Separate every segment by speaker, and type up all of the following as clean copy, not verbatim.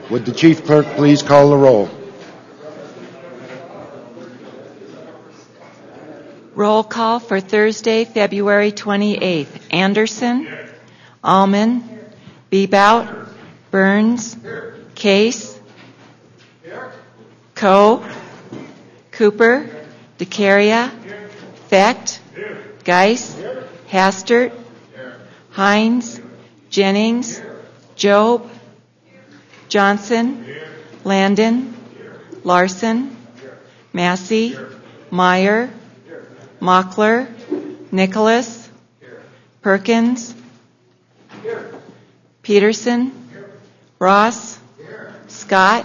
Speaker 1: Would the chief clerk please call the roll?
Speaker 2: Roll call for Thursday, February 28th. Anderson, Allman, Bebout, Burns, Case, Coe, Cooper, DeCaria, Fecht, Geis, Hastert, Hines, Jennings, Job, Johnson, Landon, Larson, Massey, Meyer, Mockler, Nicholas, Perkins, Peterson, Ross, Scott,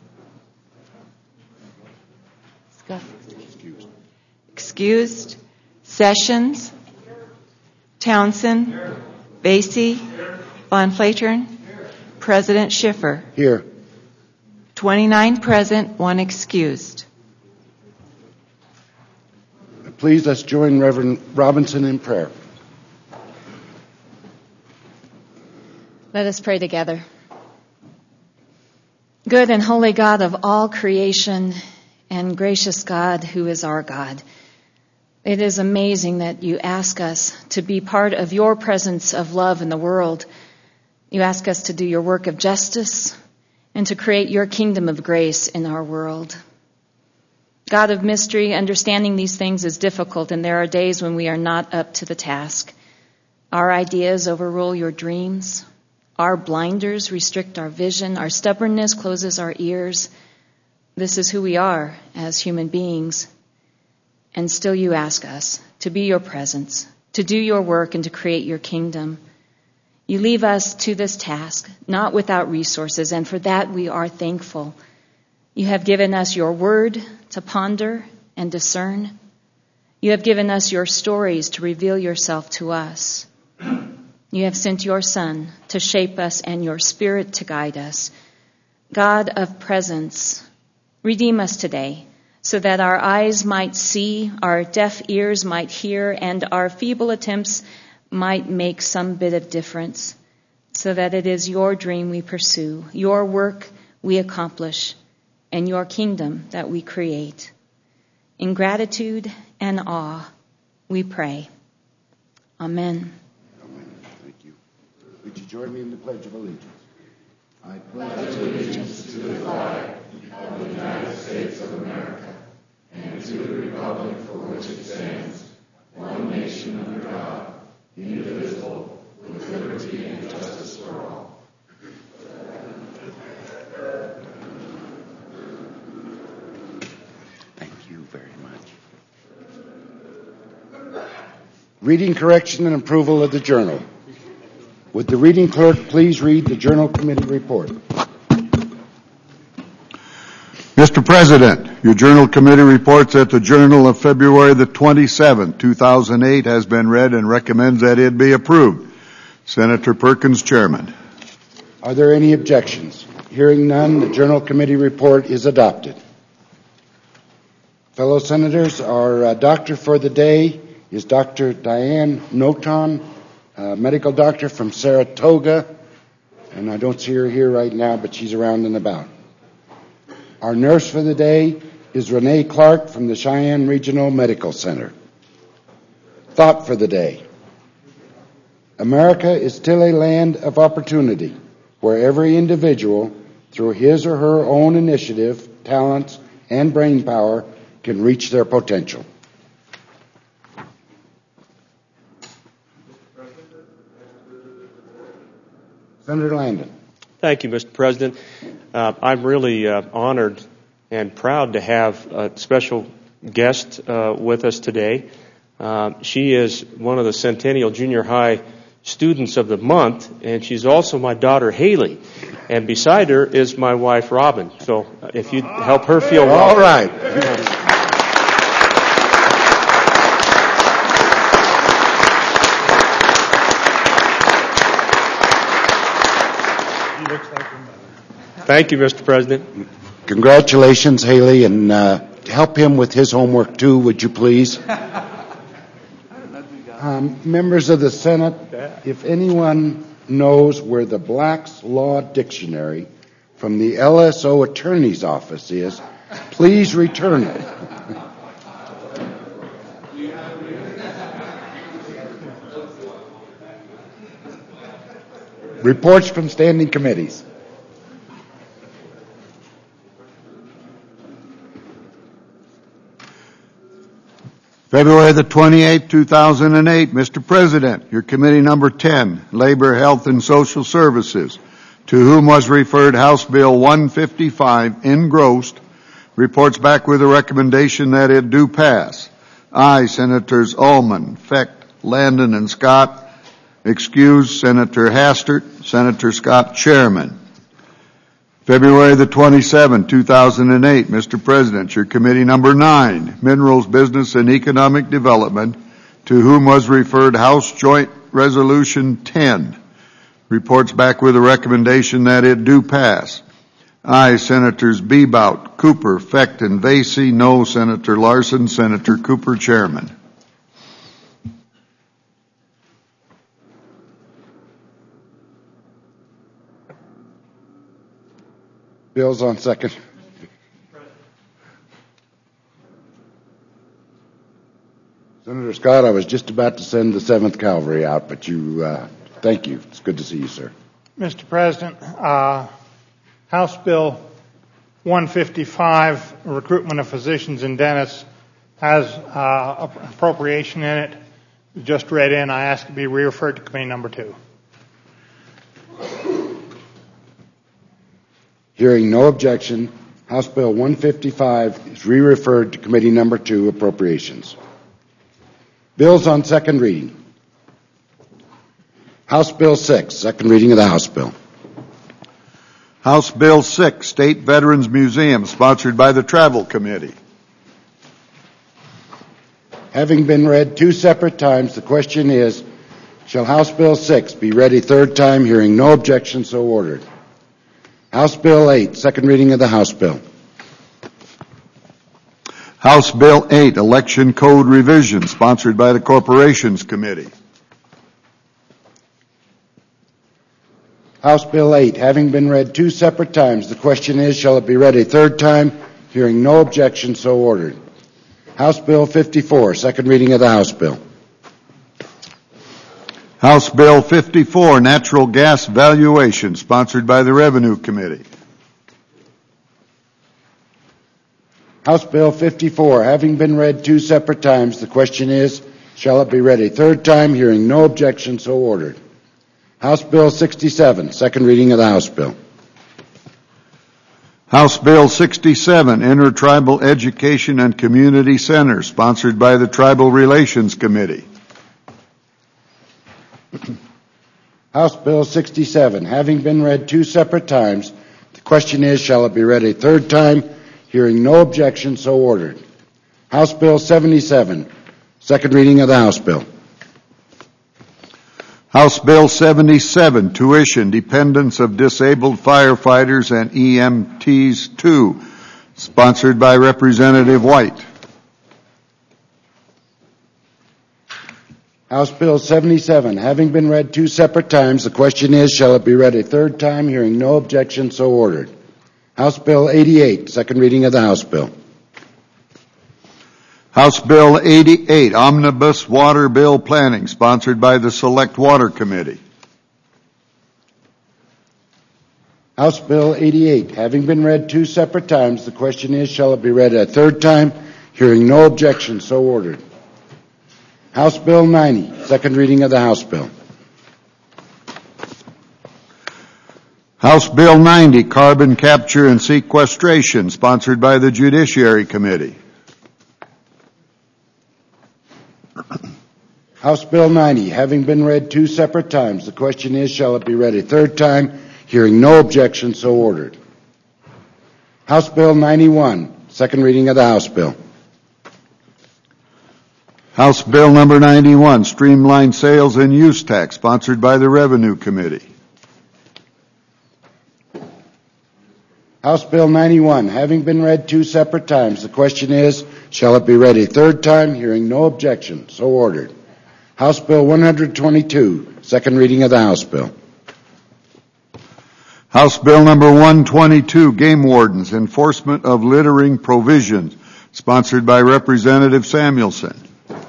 Speaker 2: excused, Sessions, Townsend, Basie, Von Flatern, President Schiffer.
Speaker 1: Here.
Speaker 2: 29 present, 1 excused.
Speaker 1: Please, let's join Reverend Robinson in prayer.
Speaker 3: Let us pray together. Good and holy God of all creation and gracious God who is our God, it is amazing that you ask us to be part of your presence of love in the world. You ask us to do your work of justice and to create your kingdom of grace in our world. God of mystery, understanding these things is difficult, and there are days when we are not up to the task. Our ideas overrule your dreams. Our blinders restrict our vision. Our stubbornness closes our ears. This is who we are as human beings. And still you ask us to be your presence, to do your work, and to create your kingdom. You leave us to this task, not without resources, and for that we are thankful. You have given us your word to ponder and discern. You have given us your stories to reveal yourself to us. You have sent your Son to shape us and your Spirit to guide us. God of presence, redeem us today so that our eyes might see, our deaf ears might hear, and our feeble attempts might make some bit of difference, so that it is your dream we pursue, your work we accomplish, and your kingdom that we create. In gratitude and awe, we pray. Amen.
Speaker 1: Amen. Thank you. Would you join me in the Pledge of Allegiance? I pledge allegiance to the flag of the United States of America and to the republic for which it stands, one nation under God, indivisible, with liberty and justice for all. Very much. Reading correction and approval of the journal. Would the reading clerk please read the journal committee report?
Speaker 4: Mr. President, your journal committee reports that the journal of February the 27th, 2008 has been read and recommends that it be approved. Senator Perkins, chairman.
Speaker 1: Are there any objections? Hearing none, the journal committee report is adopted. Fellow senators, our doctor for the day is Dr. Diane Noton, medical doctor from Saratoga, and I don't see her here right now, but she's around and about. Our nurse for the day is Renee Clark from the Cheyenne Regional Medical Center. Thought for the day. America is still a land of opportunity where every individual, through his or her own initiative, talents, and brain power, can reach their potential. Senator Landon.
Speaker 5: Thank you, Mr. President. I'm really honored and proud to have a special guest with us today. She is one of the Centennial Junior High Students of the Month, and she's also my daughter, Haley. And beside her is my wife, Robin. So if you'd help her feel welcome.
Speaker 1: All right.
Speaker 5: Thank you, Mr. President.
Speaker 1: Congratulations, Haley, and help him with his homework, too, would you please? Members of the Senate, if anyone knows where the Black's Law Dictionary from the LSO Attorney's Office is, please return it. Reports from standing committees.
Speaker 4: February the 28th, 2008. Mr. President, your committee number 10, Labor, Health, and Social Services, to whom was referred House Bill 155, engrossed, reports back with a recommendation that it do pass. Aye, Senators Ullman, Fecht, Landon, and Scott. Excused, Senator Hastert. Senator Scott, Chairman. February the 27th, 2008. Mr. President, your committee number 9, Minerals, Business, and Economic Development, to whom was referred House Joint Resolution 10, reports back with a recommendation that it do pass. Aye, Senators Bebout, Cooper, Fecht, and Vasey. No, Senator Larson. Senator Cooper, Chairman.
Speaker 1: Bills on second. Senator Scott, I was just about to send the 7th Cavalry out, but thank you. It's good to see you, sir.
Speaker 6: Mr. President, House Bill 155, recruitment of physicians and dentists, has appropriation in it. Just read in. I ask to be referred to committee number 2.
Speaker 1: Hearing no objection, House Bill 155 is re-referred to Committee Number 2, Appropriations. Bills on second reading. House Bill 6, second reading of the House Bill.
Speaker 4: House Bill 6, State Veterans Museum, sponsored by the Travel Committee.
Speaker 1: Having been read 2 separate times, the question is, shall House Bill 6 be read a third time? Hearing no objection, so ordered. House Bill 8, second reading of the House Bill.
Speaker 4: House Bill 8, Election Code Revision, sponsored by the Corporations Committee.
Speaker 1: House Bill 8, having been read 2 separate times, the question is, shall it be read a third time? Hearing no objection, so ordered. House Bill 54, second reading of the House Bill.
Speaker 4: House Bill 54, Natural Gas Valuation, sponsored by the Revenue Committee.
Speaker 1: House Bill 54, having been read 2 separate times, the question is, shall it be read a third time? Hearing no objection, so ordered. House Bill 67, second reading of the House Bill.
Speaker 4: House Bill 67, Intertribal Education and Community Center, sponsored by the Tribal Relations Committee.
Speaker 1: House Bill 67, having been read 2 separate times, the question is, shall it be read a third time? Hearing no objection, so ordered. House Bill 77, second reading of the House Bill.
Speaker 4: House Bill 77, Tuition, Dependents of Disabled Firefighters and EMTs 2, sponsored by Representative White.
Speaker 1: House Bill 77, having been read 2 separate times, the question is, shall it be read a third time? Hearing no objection, so ordered. House Bill 88, second reading of the House Bill.
Speaker 4: House Bill 88, Omnibus Water Bill Planning, sponsored by the Select Water Committee.
Speaker 1: House Bill 88, having been read 2 separate times, the question is, shall it be read a third time? Hearing no objection, so ordered. House Bill 90, second reading of the House Bill.
Speaker 4: House Bill 90, Carbon Capture and Sequestration, sponsored by the Judiciary Committee.
Speaker 1: House Bill 90, having been read 2 separate times, the question is, shall it be read a third time? Hearing no objection, so ordered. House Bill 91, second reading of the House Bill.
Speaker 4: House Bill number 91, Streamlined Sales and Use Tax, sponsored by the Revenue Committee.
Speaker 1: House Bill 91, having been read 2 separate times, the question is, shall it be read a third time? Hearing no objection, so ordered. House Bill 122, second reading of the House Bill.
Speaker 4: House Bill number 122, Game Wardens, Enforcement of Littering Provisions, sponsored by Representative Samuelson.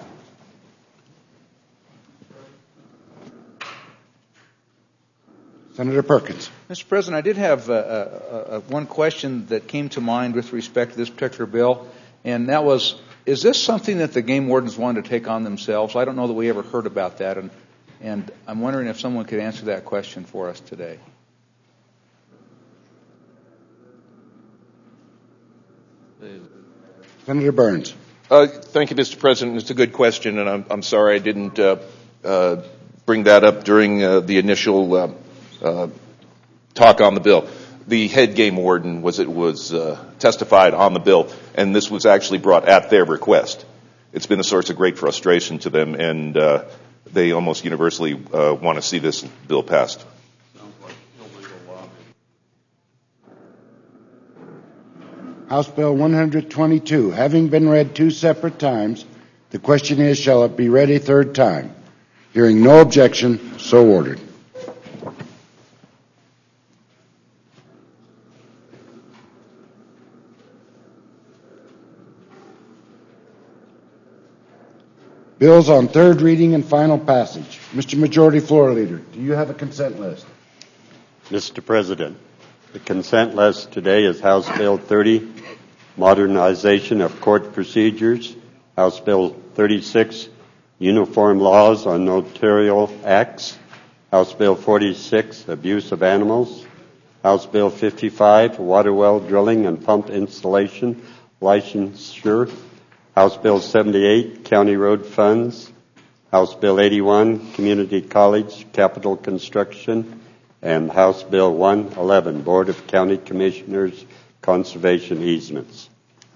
Speaker 1: Senator Perkins.
Speaker 7: Mr. President, I did have one question that came to mind with respect to this particular bill, and that was, is this something that the game wardens wanted to take on themselves? I don't know that we ever heard about that, and I'm wondering if someone could answer that question for us today.
Speaker 1: Senator Burns.
Speaker 8: Thank you, Mr. President. It's a good question, and I'm sorry I didn't bring that up during the initial talk on the bill. The head game warden was testified on the bill, and this was actually brought at their request. It's been a source of great frustration to them, and they almost universally want to see this bill passed.
Speaker 1: House Bill 122, having been read 2 separate times, the question is, shall it be read a 3rd time? Hearing no objection, so ordered. Bills on 3rd reading and final passage. Mr. Majority Floor Leader, do you have a consent list?
Speaker 9: Mr. President, the consent list today is House Bill 30, Modernization of Court Procedures, House Bill 36, Uniform Laws on Notarial Acts, House Bill 46, Abuse of Animals, House Bill 55, Water Well Drilling and Pump Installation Licensure, House Bill 78, County Road Funds, House Bill 81, Community College Capital Construction, and House Bill 111, Board of County Commissioners Conservation Easements.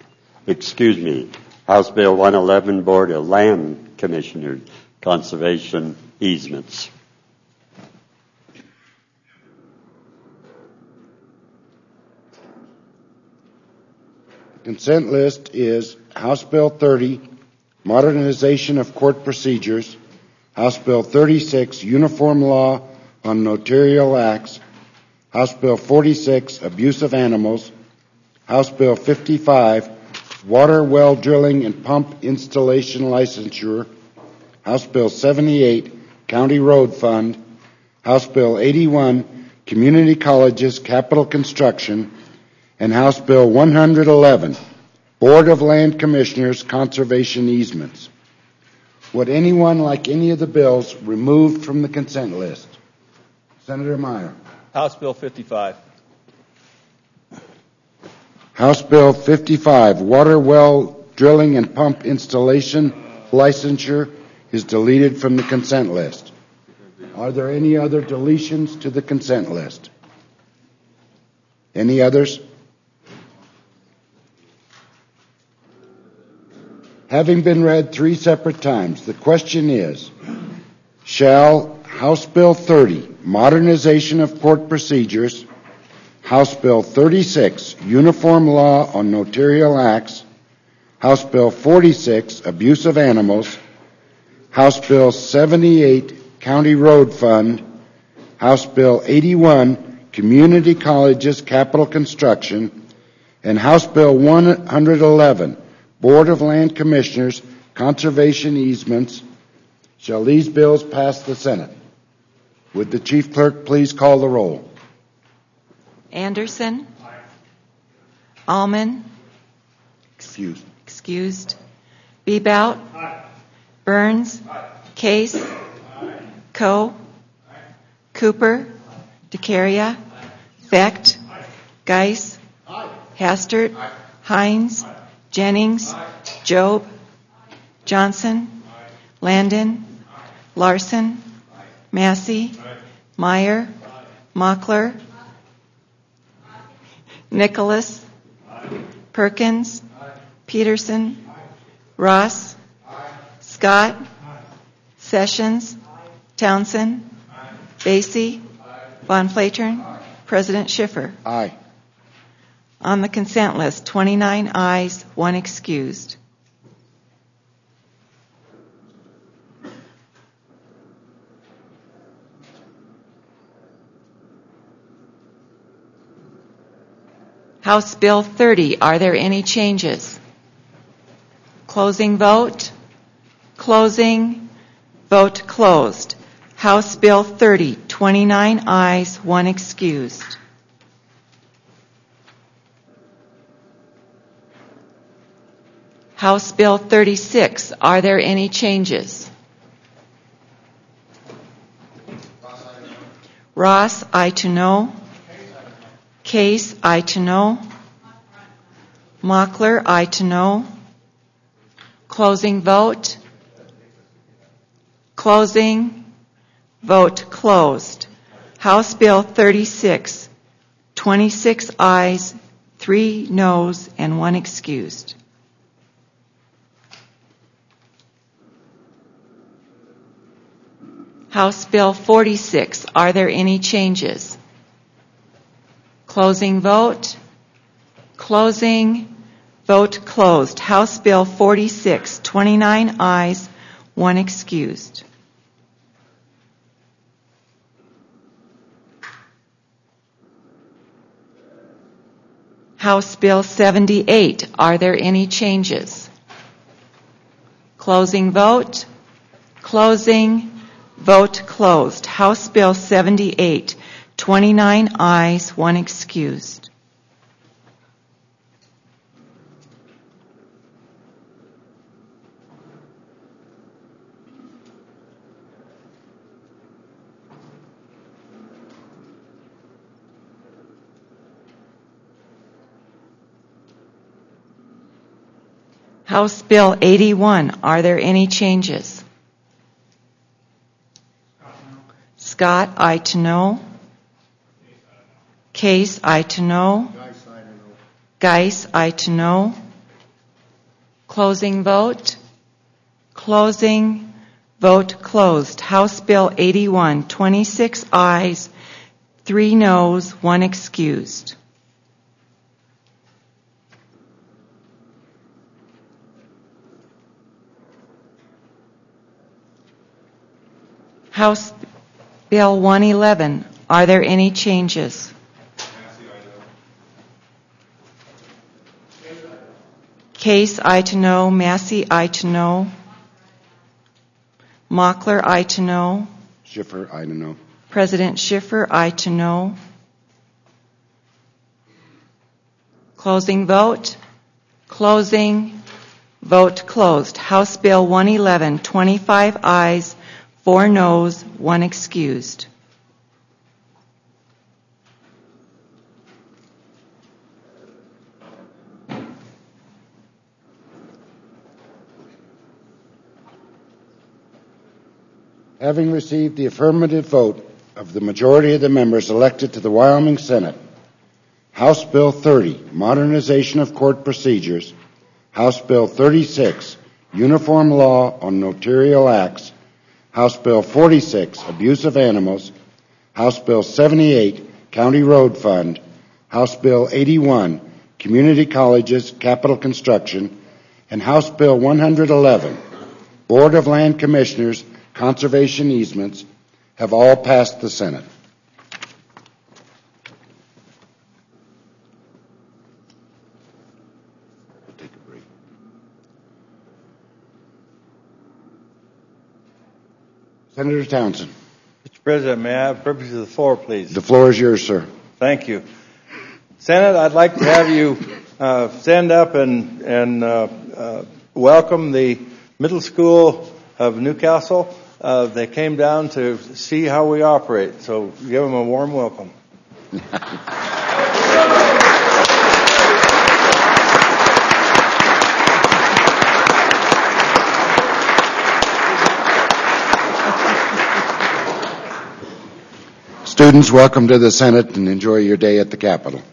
Speaker 9: House Bill 111, Board of Land Commissioners Conservation Easements.
Speaker 1: Consent list is House Bill 30, Modernization of Court Procedures, House Bill 36, Uniform Law on Notarial Acts, House Bill 46, Abuse of Animals, House Bill 55, Water Well Drilling and Pump Installation Licensure, House Bill 78, County Road Fund, House Bill 81, Community Colleges Capital Construction, and House Bill 111, Board of Land Commissioners Conservation Easements. Would anyone like any of the bills removed from the consent list? Senator Meyer.
Speaker 7: House Bill 55.
Speaker 1: House Bill 55, Water Well Drilling and Pump Installation Licensure, is deleted from the consent list. Are there any other deletions to the consent list? Any others? Having been read 3 separate times, the question is, shall House Bill 30, Modernization of Court Procedures, House Bill 36, Uniform Law on Notarial Acts, House Bill 46, Abuse of Animals, House Bill 78, County Road Fund, House Bill 81, Community Colleges Capital Construction, and House Bill 111, Board of Land Commissioners Conservation Easements, shall these bills pass the Senate? Would the Chief Clerk please call the roll?
Speaker 2: Anderson. Allman.
Speaker 1: Excused.
Speaker 2: Bebout. Burns. Case. Coe. Cooper. DeCaria. Vecht. Geis. Hastert. Hines. Jennings. Job. Johnson. Landon. Larson. Massey. Meyer. Mockler. Nicholas. Perkins. Peterson. Ross. Scott. Sessions. Townsend. Basie. Von Flatern. President Schiffer.
Speaker 1: Aye.
Speaker 2: On the consent list, 29 ayes, 1 excused. House Bill 30, are there any changes? Closing vote. Closing. Vote closed. House Bill 30, 29 ayes, 1 excused. House Bill 36, are there any changes? Ross, aye to no. Case, aye to no. Mockler, aye to no. Closing vote. Closing. Vote closed. House Bill 36, 26 ayes, 3 noes, and 1 excused. House Bill 46, are there any changes? Closing vote. Closing. Vote closed. House Bill 46, 29 ayes, 1 excused. House Bill 78, are there any changes? Closing vote. Closing. Vote closed. House Bill 78, 29 ayes, 1 excused. House Bill 81, are there any changes? Scott, aye to no. Case, aye to no. Geis, aye to no. Closing vote. Closing. Vote closed. House Bill 81, 26 ayes, 3 noes, 1 excused. House Bill 111, are there any changes? Case, aye to no. Massey, aye to no. Mockler, aye to no.
Speaker 1: Schiffer, aye to no.
Speaker 2: President Schiffer, aye to no. Closing vote. Closing. Vote closed. House Bill 111, 25 ayes, 4 noes, 1 excused.
Speaker 1: Having received the affirmative vote of the majority of the members elected to the Wyoming Senate, House Bill 30, Modernization of Court Procedures, House Bill 36, Uniform Law on Notarial Acts, House Bill 46, Abuse of Animals, House Bill 78, County Road Fund, House Bill 81, Community Colleges, Capital Construction, and House Bill 111, Board of Land Commissioners, Conservation Easements, have all passed the Senate. We'll take a break. Senator Townsend.
Speaker 10: Mr. President, may I have purpose of the floor, please?
Speaker 1: The floor is yours, sir.
Speaker 10: Thank you. Senate, I'd like to have you stand up and welcome the middle school of Newcastle. They came down to see how we operate, so give them a warm welcome.
Speaker 1: Students, welcome to the Senate and enjoy your day at the Capitol.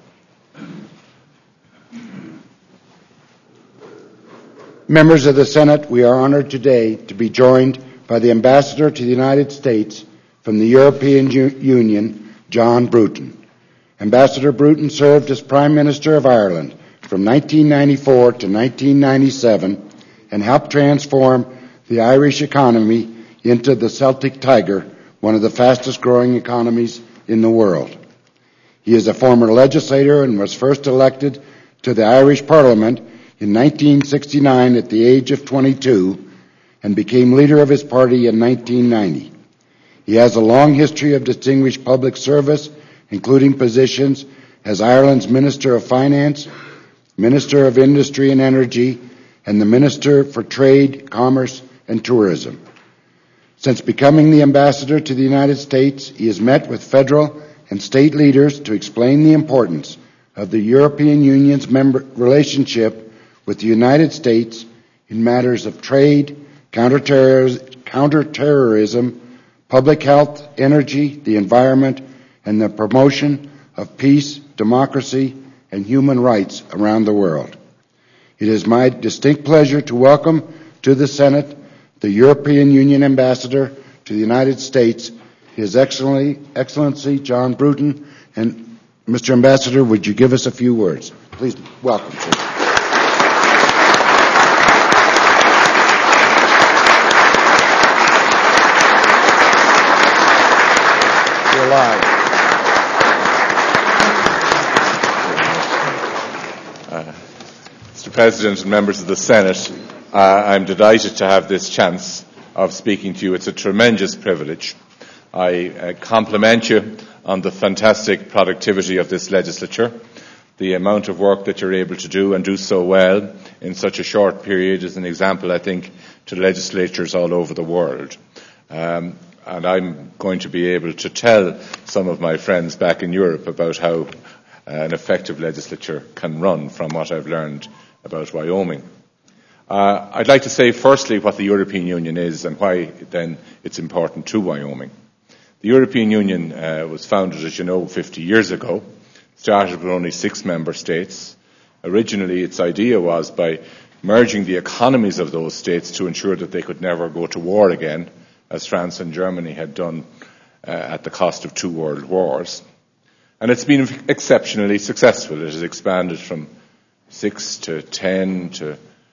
Speaker 1: Members of the Senate, we are honored today to be joined by the Ambassador to the United States from the European Union, John Bruton. Ambassador Bruton served as Prime Minister of Ireland from 1994 to 1997 and helped transform the Irish economy into the Celtic Tiger, one of the fastest growing economies in the world. He is a former legislator and was first elected to the Irish Parliament in 1969 at the age of 22 and became leader of his party in 1990. He has a long history of distinguished public service, including positions as Ireland's Minister of Finance, Minister of Industry and Energy, and the Minister for Trade, Commerce and Tourism. Since becoming the ambassador to the United States, he has met with federal and state leaders to explain the importance of the European Union's relationship with the United States in matters of trade, counterterrorism, public health, energy, the environment, and the promotion of peace, democracy, and human rights around the world. It is my distinct pleasure to welcome to the Senate the European Union Ambassador to the United States, His Excellency John Bruton. And Mr. Ambassador, would you give us a few words? Please welcome, sir.
Speaker 10: You're live.
Speaker 11: Mr. President and members of the Senate, I'm delighted to have this chance of speaking to you. It's a tremendous privilege. I compliment you on the fantastic productivity of this legislature. The amount of work that you're able to do and do so well in such a short period is an example, I think, to legislatures all over the world. And I'm going to be able to tell some of my friends back in Europe about how an effective legislature can run from what I've learned about Wyoming. I'd like to say firstly what the European Union is and why then it's important to Wyoming. The European Union was founded, as you know, 50 years ago, started with only 6 member states. Originally its idea was by merging the economies of those states to ensure that they could never go to war again, as France and Germany had done at the cost of 2 world wars. And it's been exceptionally successful. It has expanded from 6 to 10 to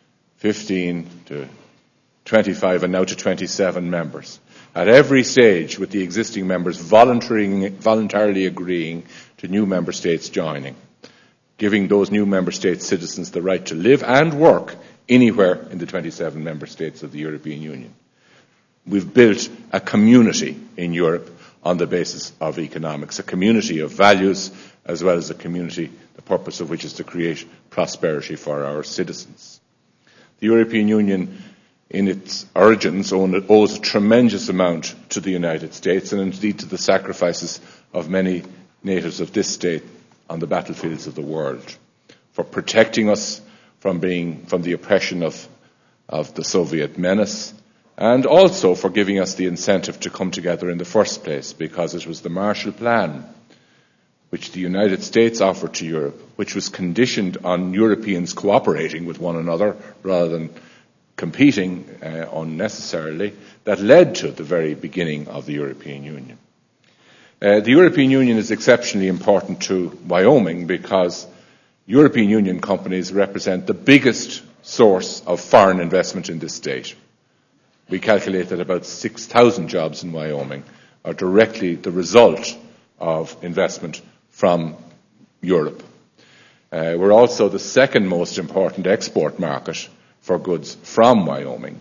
Speaker 11: 15 to 25 and now to 27 members. At every stage, with the existing members voluntarily agreeing to new member states joining, giving those new member states citizens the right to live and work anywhere in the 27 member states of the European Union. We've built a community in Europe on the basis of economics, a community of values as well as a community, the purpose of which is to create prosperity for our citizens. The European Union, in its origins, owes a tremendous amount to the United States and indeed to the sacrifices of many natives of this state on the battlefields of the world, for protecting us from the oppression of the Soviet menace, and also for giving us the incentive to come together in the first place, because it was the Marshall Plan, which the United States offered to Europe, which was conditioned on Europeans cooperating with one another rather than competing unnecessarily, that led to the very beginning of the European Union. The European Union is exceptionally important to Wyoming because European Union companies represent the biggest source of foreign investment in this state. We calculate that about 6,000 jobs in Wyoming are directly the result of investment from Europe. We're also the second most important export market for goods from Wyoming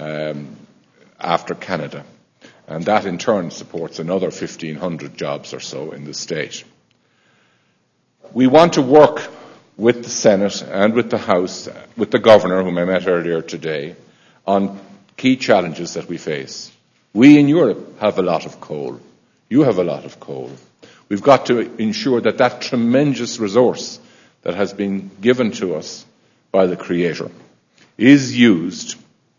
Speaker 11: after Canada. And that in turn supports another 1,500 jobs or so in the state. We want to work with the Senate and with the House, with the Governor, whom I met earlier today, on key challenges that we face. We in Europe have a lot of coal. You have a lot of coal. We've got to ensure that that tremendous resource that has been given to us by the Creator is used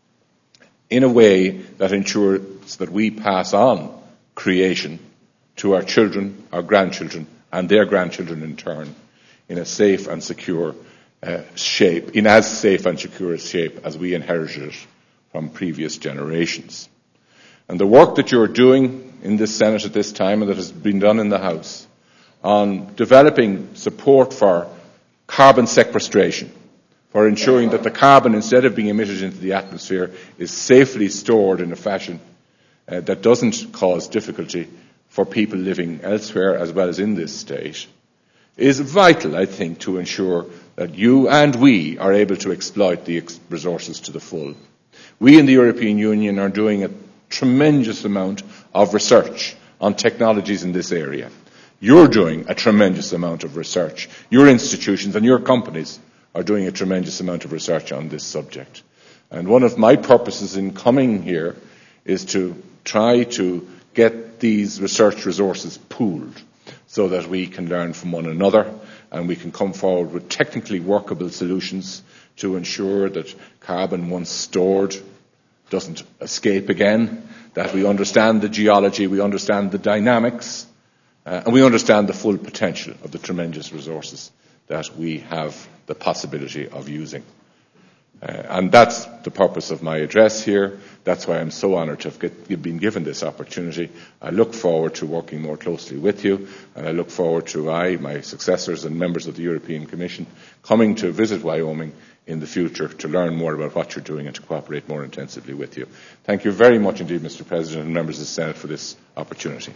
Speaker 11: in a way that ensures that we pass on creation to our children, our grandchildren, and their grandchildren in turn, in a safe and secure shape, in as safe and secure a shape as we inherited it from previous generations. And the work that you're doing in this Senate at this time and that has been done in the House on developing support for carbon sequestration, for ensuring that the carbon, instead of being emitted into the atmosphere, is safely stored in a fashion that doesn't cause difficulty for people living elsewhere as well as in this state, is vital, I think, to ensure that you and we are able to exploit the resources to the full. We in the European Union are doing a tremendous amount of research on technologies in this area. You're doing a tremendous amount of research. Your institutions and your companies are doing a tremendous amount of research on this subject. And one of my purposes in coming here is to try to get these research resources pooled so that we can learn from one another and we can come forward with technically workable solutions to ensure that carbon, once stored, doesn't escape again, that we understand the geology, we understand the dynamics, and we understand the full potential of the tremendous resources that we have the possibility of using. And that's the purpose of my address here. That's why I'm so honoured to have been given this opportunity. I look forward to working more closely with you, and I look forward to my successors and members of the European Commission coming to visit Wyoming in the future to learn more about what you're doing and to cooperate more intensively with you. Thank you very much indeed, Mr. President and members of the Senate, for this opportunity.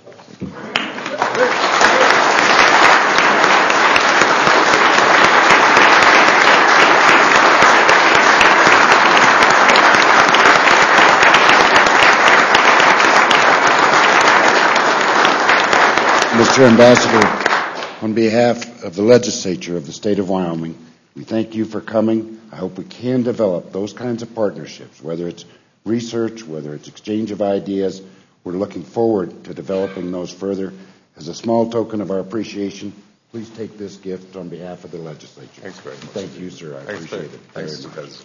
Speaker 1: Mr. Ambassador, on behalf of the legislature of the state of Wyoming, we thank you for coming. I hope we can develop those kinds of partnerships, whether it's research, whether it's exchange of ideas. We're looking forward to developing those further. As a small token of our appreciation, please take this gift on behalf of the legislature.
Speaker 11: Thanks very much.
Speaker 1: Thank you, sir. I appreciate it.
Speaker 11: Thanks, Mr. President.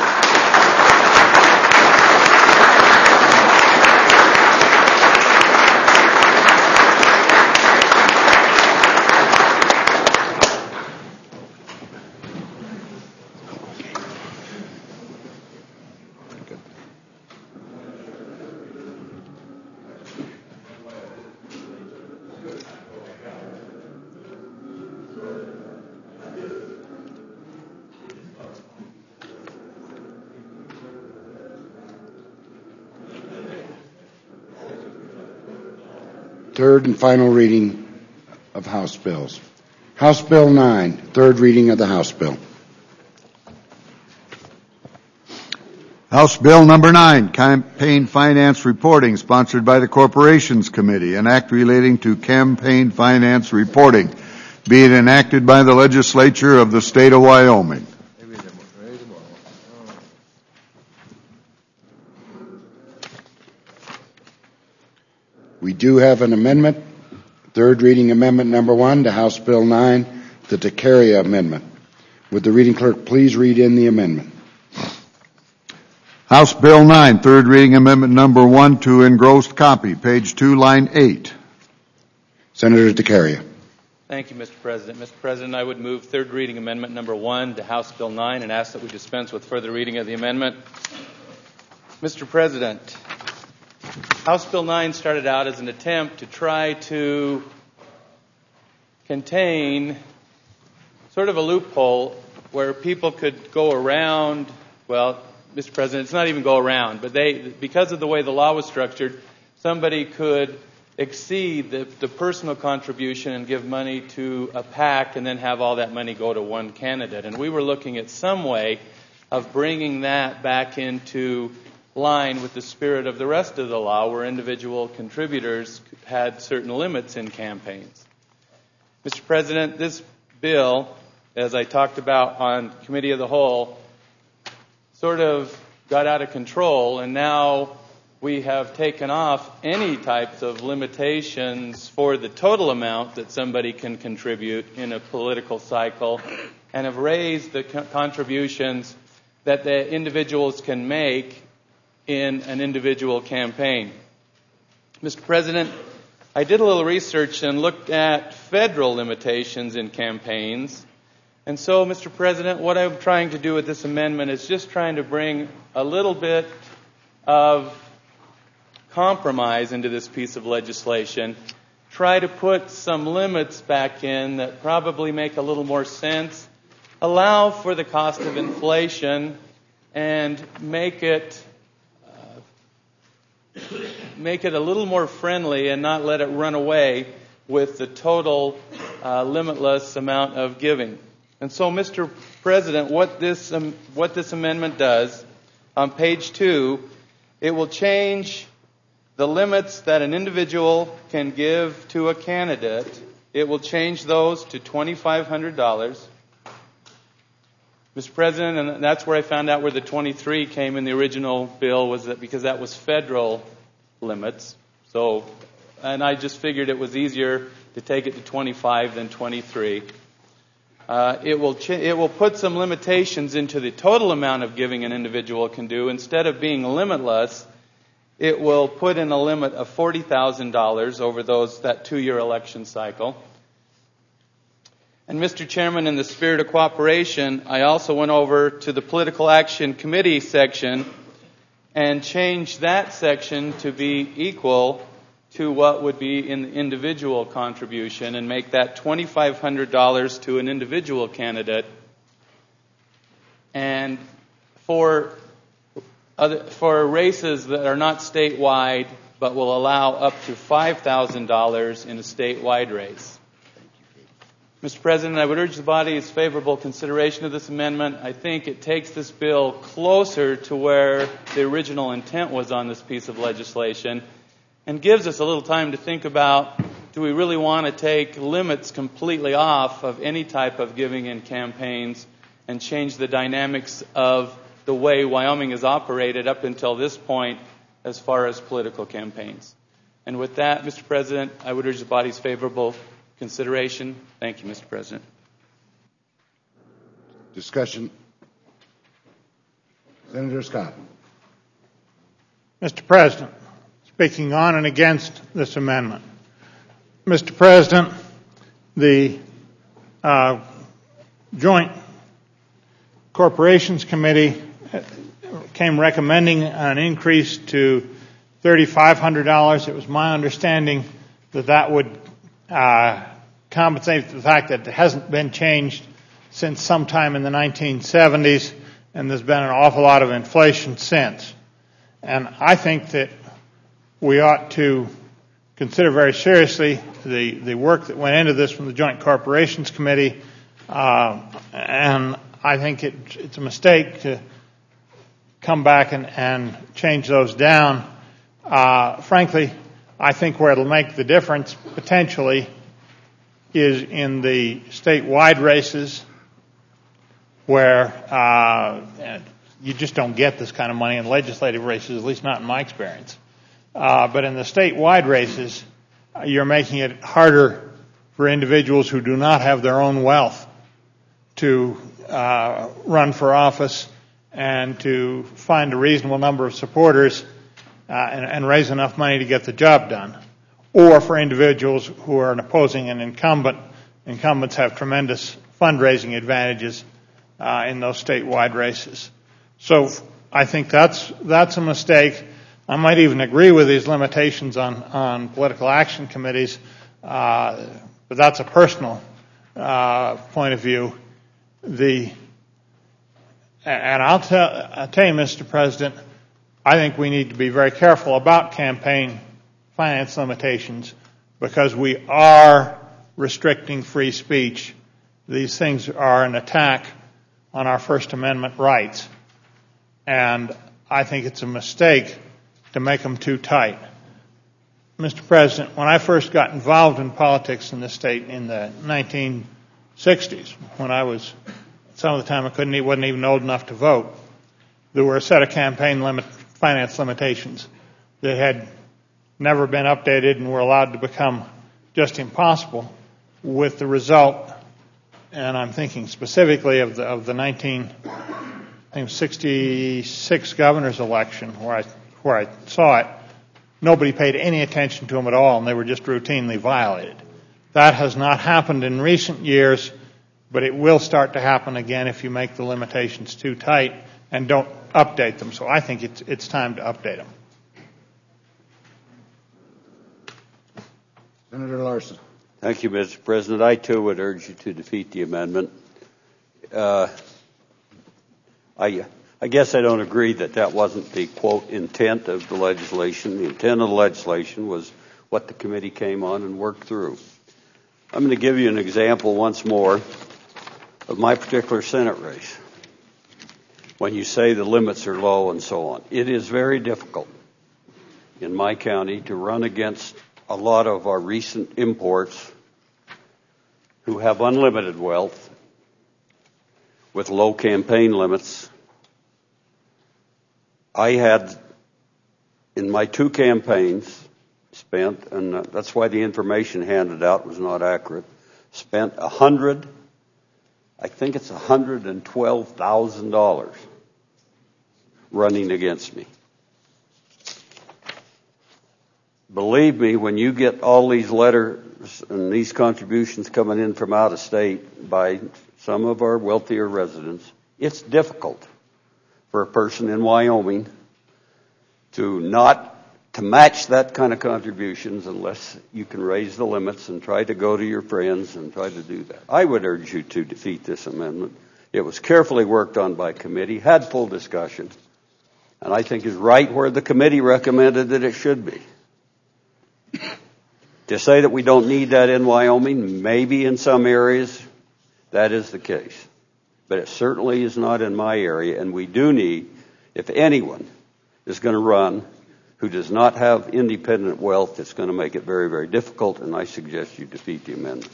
Speaker 1: Third and final reading of House bills. House Bill 9, third reading of the House bill.
Speaker 4: House Bill number 9, Campaign Finance Reporting, sponsored by the Corporations Committee, an act relating to campaign finance reporting, be it enacted by the legislature of the state of Wyoming.
Speaker 1: We do have an amendment, third reading amendment number 1 to House Bill 9, the Decaria Amendment. Would the reading clerk please read in the amendment?
Speaker 4: House Bill 9, third reading amendment number 1 to engrossed copy, page 2, line 8.
Speaker 1: Senator Decaria.
Speaker 12: Thank you, Mr. President. Mr. President, I would move third reading amendment number 1 to House Bill 9 and ask that we dispense with further reading of the amendment. Mr. President, House Bill 9 started out as an attempt to try to contain sort of a loophole where people could go around, well, Mr. President, it's not even go around, but because of the way the law was structured, somebody could exceed the personal contribution and give money to a PAC and then have all that money go to one candidate. And we were looking at some way of bringing that back into line with the spirit of the rest of the law, where individual contributors had certain limits in campaigns. Mr. President, this bill, as I talked about on Committee of the Whole, sort of got out of control, and now we have taken off any types of limitations for the total amount that somebody can contribute in a political cycle, and have raised the contributions that the individuals can make in an individual campaign. Mr. President, I did a little research and looked at federal limitations in campaigns. And so, Mr. President, what I'm trying to do with this amendment is just trying to bring a little bit of compromise into this piece of legislation, try to put some limits back in that probably make a little more sense, allow for the cost of inflation, and make it make it a little more friendly and not let it run away with the total limitless amount of giving. And so, Mr. President, what this amendment does, on page 2, it will change the limits that an individual can give to a candidate. It will change those to $2,500. Mr. President, and that's where I found out where the 23 came in the original bill, was that because that was federal limits. So, and I just figured it was easier to take it to 25 than 23. It will put some limitations into the total amount of giving an individual can do. Instead of being limitless, it will put in a limit of $40,000 over that 2-year election cycle. And Mr. Chairman, in the spirit of cooperation, I also went over to the Political Action Committee section and changed that section to be equal to what would be in the individual contribution and make that $2,500 to an individual candidate. And for races that are not statewide but will allow up to $5,000 in a statewide race. Mr. President, I would urge the body's favorable consideration of this amendment. I think it takes this bill closer to where the original intent was on this piece of legislation and gives us a little time to think about, do we really want to take limits completely off of any type of giving in campaigns and change the dynamics of the way Wyoming has operated up until this point as far as political campaigns. And with that, Mr. President, I would urge the body's favorable consideration. Thank you, Mr. President.
Speaker 1: Discussion. Senator Scott.
Speaker 6: Mr. President, speaking on and against this amendment. Mr. President, the Joint Corporations Committee came recommending an increase to $3,500. It was my understanding that would compensate for the fact that it hasn't been changed since sometime in the 1970s, and there's been an awful lot of inflation since. And I think that we ought to consider very seriously the work that went into this from the Joint Corporations Committee, and I think it's a mistake to come back and change those down. Frankly, I think where it'll make the difference potentially is in the statewide races where you just don't get this kind of money in legislative races, at least not in my experience. But in the statewide races, you're making it harder for individuals who do not have their own wealth to run for office and to find a reasonable number of supporters and raise enough money to get the job done. Or for individuals who are opposing an incumbent. Incumbents have tremendous fundraising advantages in those statewide races. So I think that's a mistake. I might even agree with these limitations on political action committees, but that's a personal point of view. And I'll tell you, Mr. President, I think we need to be very careful about campaign finance limitations because we are restricting free speech. These things are an attack on our First Amendment rights. And I think it's a mistake to make them too tight. Mr. President, when I first got involved in politics in the state in the 1960s, when I was, some of the time I wasn't even old enough to vote, there were a set of campaign finance limitations that had never been updated and were allowed to become just impossible, with the result, and I'm thinking specifically of the 1966 governor's election where I saw it, nobody paid any attention to them at all and they were just routinely violated. That has not happened in recent years, but it will start to happen again if you make the limitations too tight and don't update them. So I think it's time to update them.
Speaker 1: Senator Larson.
Speaker 9: Thank you, Mr. President. I, too, would urge you to defeat the amendment. I I guess I don't agree that that wasn't the, quote, intent of the legislation. The intent of the legislation was what the committee came on and worked through. I'm going to give you an example once more of my particular Senate race. When you say the limits are low and so on, it is very difficult in my county to run against a lot of our recent imports who have unlimited wealth with low campaign limits. I had, in my 2 campaigns, spent, and that's why the information handed out was not accurate, spent $112,000 running against me. Believe me, when you get all these letters and these contributions coming in from out of state by some of our wealthier residents, it's difficult for a person in Wyoming to match that kind of contributions unless you can raise the limits and try to go to your friends and try to do that. I would urge you to defeat this amendment. It was carefully worked on by committee, had full discussion, and I think is right where the committee recommended that it should be. To say that we don't need that in Wyoming, maybe in some areas that is the case. But it certainly is not in my area, and we do need, if anyone is going to run who does not have independent wealth, it's going to make it very, very difficult, and I suggest you defeat the amendment.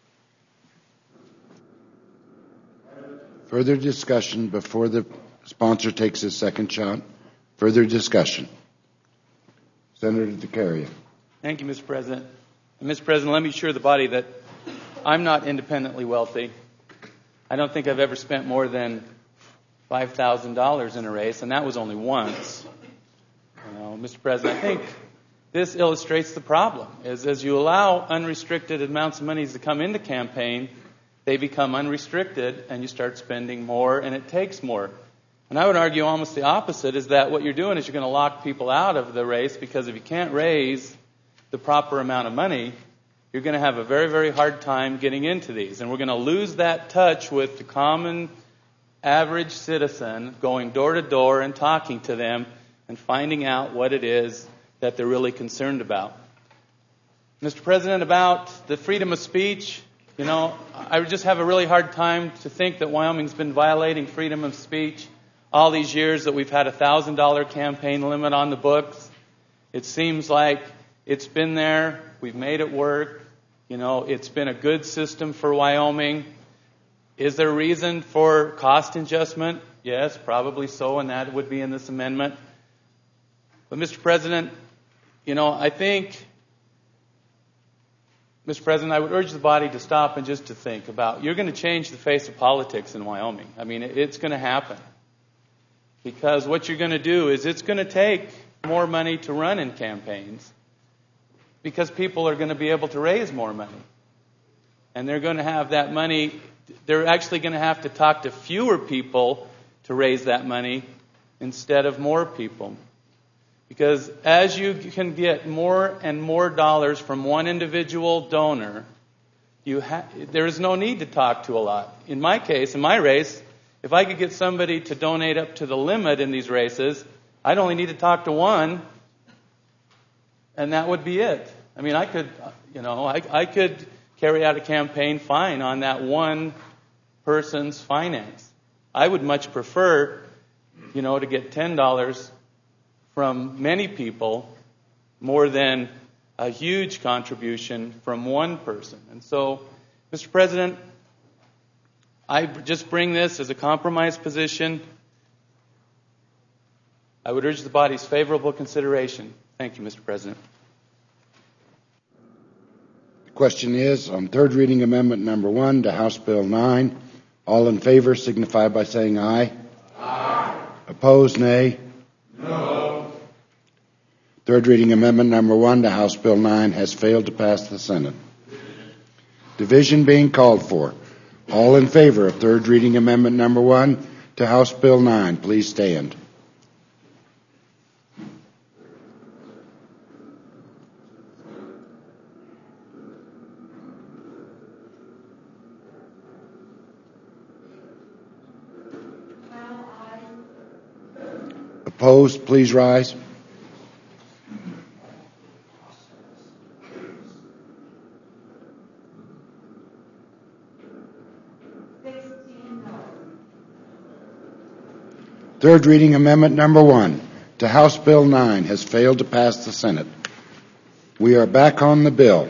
Speaker 1: Further discussion before the sponsor takes his second shot? Further discussion. Senator DeCaria.
Speaker 12: Thank you, Mr. President. And Mr. President, let me assure the body that I'm not independently wealthy. I don't think I've ever spent more than $5,000 in a race, and that was only once. Mr. President, I think this illustrates the problem. As you allow unrestricted amounts of money to come into campaign, they become unrestricted, and you start spending more, and it takes more. And I would argue almost the opposite, is that what you're doing is you're going to lock people out of the race, because if you can't raise the proper amount of money, you're going to have a very, very hard time getting into these. And we're going to lose that touch with the common average citizen, going door to door and talking to them and finding out what it is that they're really concerned about. Mr. President, about the freedom of speech, I would just have a really hard time to think that Wyoming's been violating freedom of speech all these years that we've had a $1,000 campaign limit on the books. It seems like it's been there. We've made it work. It's been a good system for Wyoming. Is there a reason for cost adjustment? Yes, probably so, and that would be in this amendment. But, Mr. President, I think, Mr. President, I would urge the body to stop and just to think about, you're going to change the face of politics in Wyoming. I mean, it's going to happen. Because what you're going to do is it's going to take more money to run in campaigns, because people are going to be able to raise more money. And they're going to have that money, they're actually going to have to talk to fewer people to raise that money instead of more people. Because as you can get more and more dollars from one individual donor, there is no need to talk to a lot. In my case, in my race, if I could get somebody to donate up to the limit in these races, I'd only need to talk to one, and that would be it. I mean, I could carry out a campaign fine on that one person's finance. I would much prefer, to get $10 from many people more than a huge contribution from one person. And so, Mr. President, I just bring this as a compromise position. I would urge the body's favorable consideration. Thank you, Mr. President.
Speaker 1: The question is on third reading amendment number 1 to House Bill 9. All in favor signify by saying aye. Aye. Opposed, nay. No. Third reading amendment number 1 to House Bill 9 has failed to pass the Senate. Division being called for. All in favor of third reading amendment number 1 to House Bill 9, please stand. Opposed, please rise. Third reading amendment number 1 to House Bill 9 has failed to pass the Senate. We are back on the bill.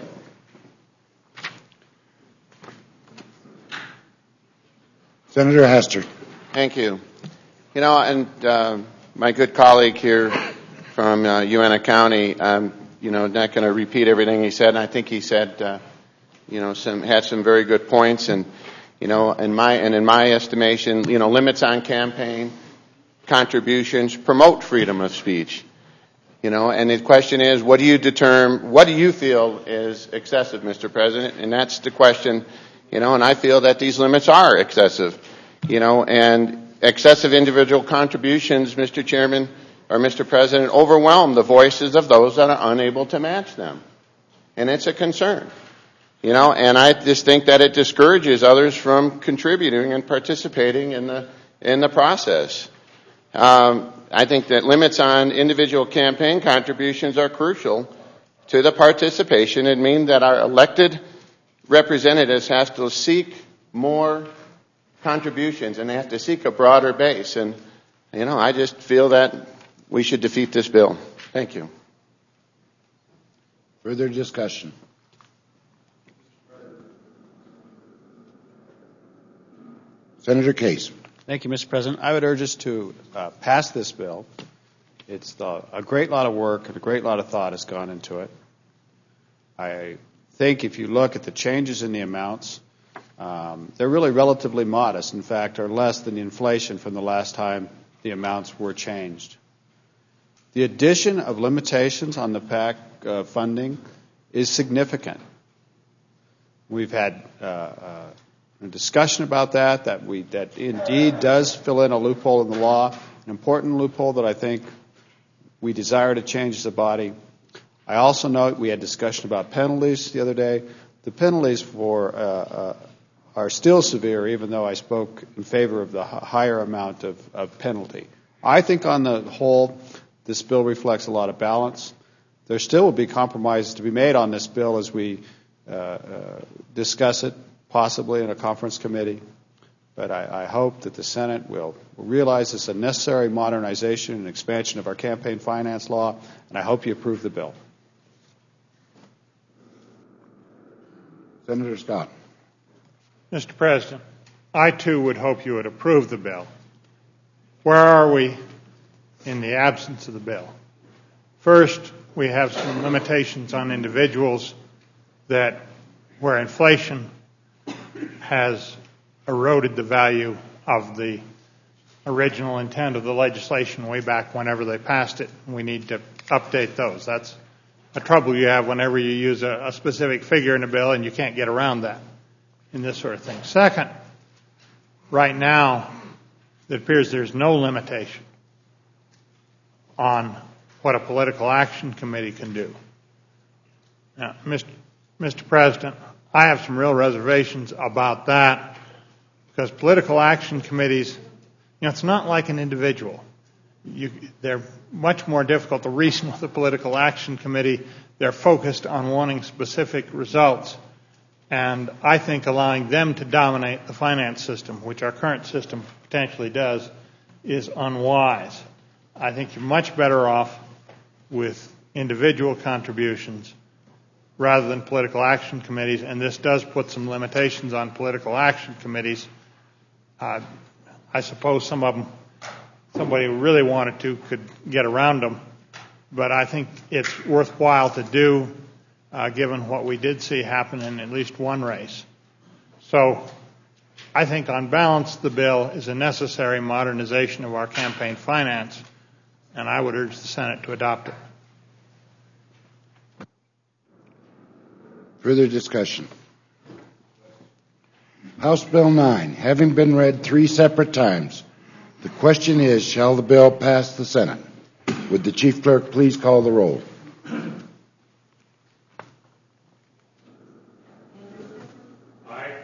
Speaker 1: Senator Hastert.
Speaker 13: Thank you. You know, and my good colleague here from UNT County, not going to repeat everything he said. And I think he said, had some very good points. And in my estimation, limits on campaign contributions promote freedom of speech. And the question is, what do you feel is excessive, Mr. President? And that's the question. And I feel that these limits are excessive. And excessive individual contributions, Mr. Chairman or Mr. President, overwhelm the voices of those that are unable to match them. And it's a concern. And I just think that it discourages others from contributing and participating in the process. I think that limits on individual campaign contributions are crucial to the participation. It means that our elected representatives have to seek more contributions, and they have to seek a broader base. And, I just feel that we should defeat this bill. Thank you.
Speaker 1: Further discussion? Senator Case.
Speaker 14: Thank you, Mr. President. I would urge us to pass this bill. It's a great lot of work and a great lot of thought has gone into it. I think if you look at the changes in the amounts, they're really relatively modest. In fact, are less than the inflation from the last time the amounts were changed. The addition of limitations on the PAC funding is significant. We've had a discussion about that indeed does fill in a loophole in the law, an important loophole that I think we desire to change as a body. I also note we had discussion about penalties the other day. The penalties are still severe, even though I spoke in favor of the higher amount of penalty. I think on the whole, this bill reflects a lot of balance. There still will be compromises to be made on this bill as we discuss it, possibly in a conference committee. But I hope that the Senate will realize it's a necessary modernization and expansion of our campaign finance law, and I hope you approve the bill.
Speaker 1: Senator Scott.
Speaker 6: Mr. President, I too would hope you would approve the bill. Where are we in the absence of the bill? First, we have some limitations on individuals where inflation has eroded the value of the original intent of the legislation way back whenever they passed it. We need to update those. That's a trouble you have whenever you use a specific figure in a bill and you can't get around that in this sort of thing. Second, right now, it appears there's no limitation on what a political action committee can do. Now, Mr. President, I have some real reservations about that because political action committees, it's not like an individual. They're much more difficult to reason with a political action committee. They're focused on wanting specific results. And I think allowing them to dominate the finance system, which our current system potentially does, is unwise. I think you're much better off with individual contributions rather than political action committees, and this does put some limitations on political action committees. I suppose somebody who really wanted to could get around them, but I think it's worthwhile to do given what we did see happen in at least one race. So I think on balance the bill is a necessary modernization of our campaign finance, and I would urge the Senate to adopt it.
Speaker 1: Further discussion? House Bill 9, having been read 3 separate times, the question is, shall the bill pass the Senate? Would the Chief Clerk please call the roll?
Speaker 2: Aye.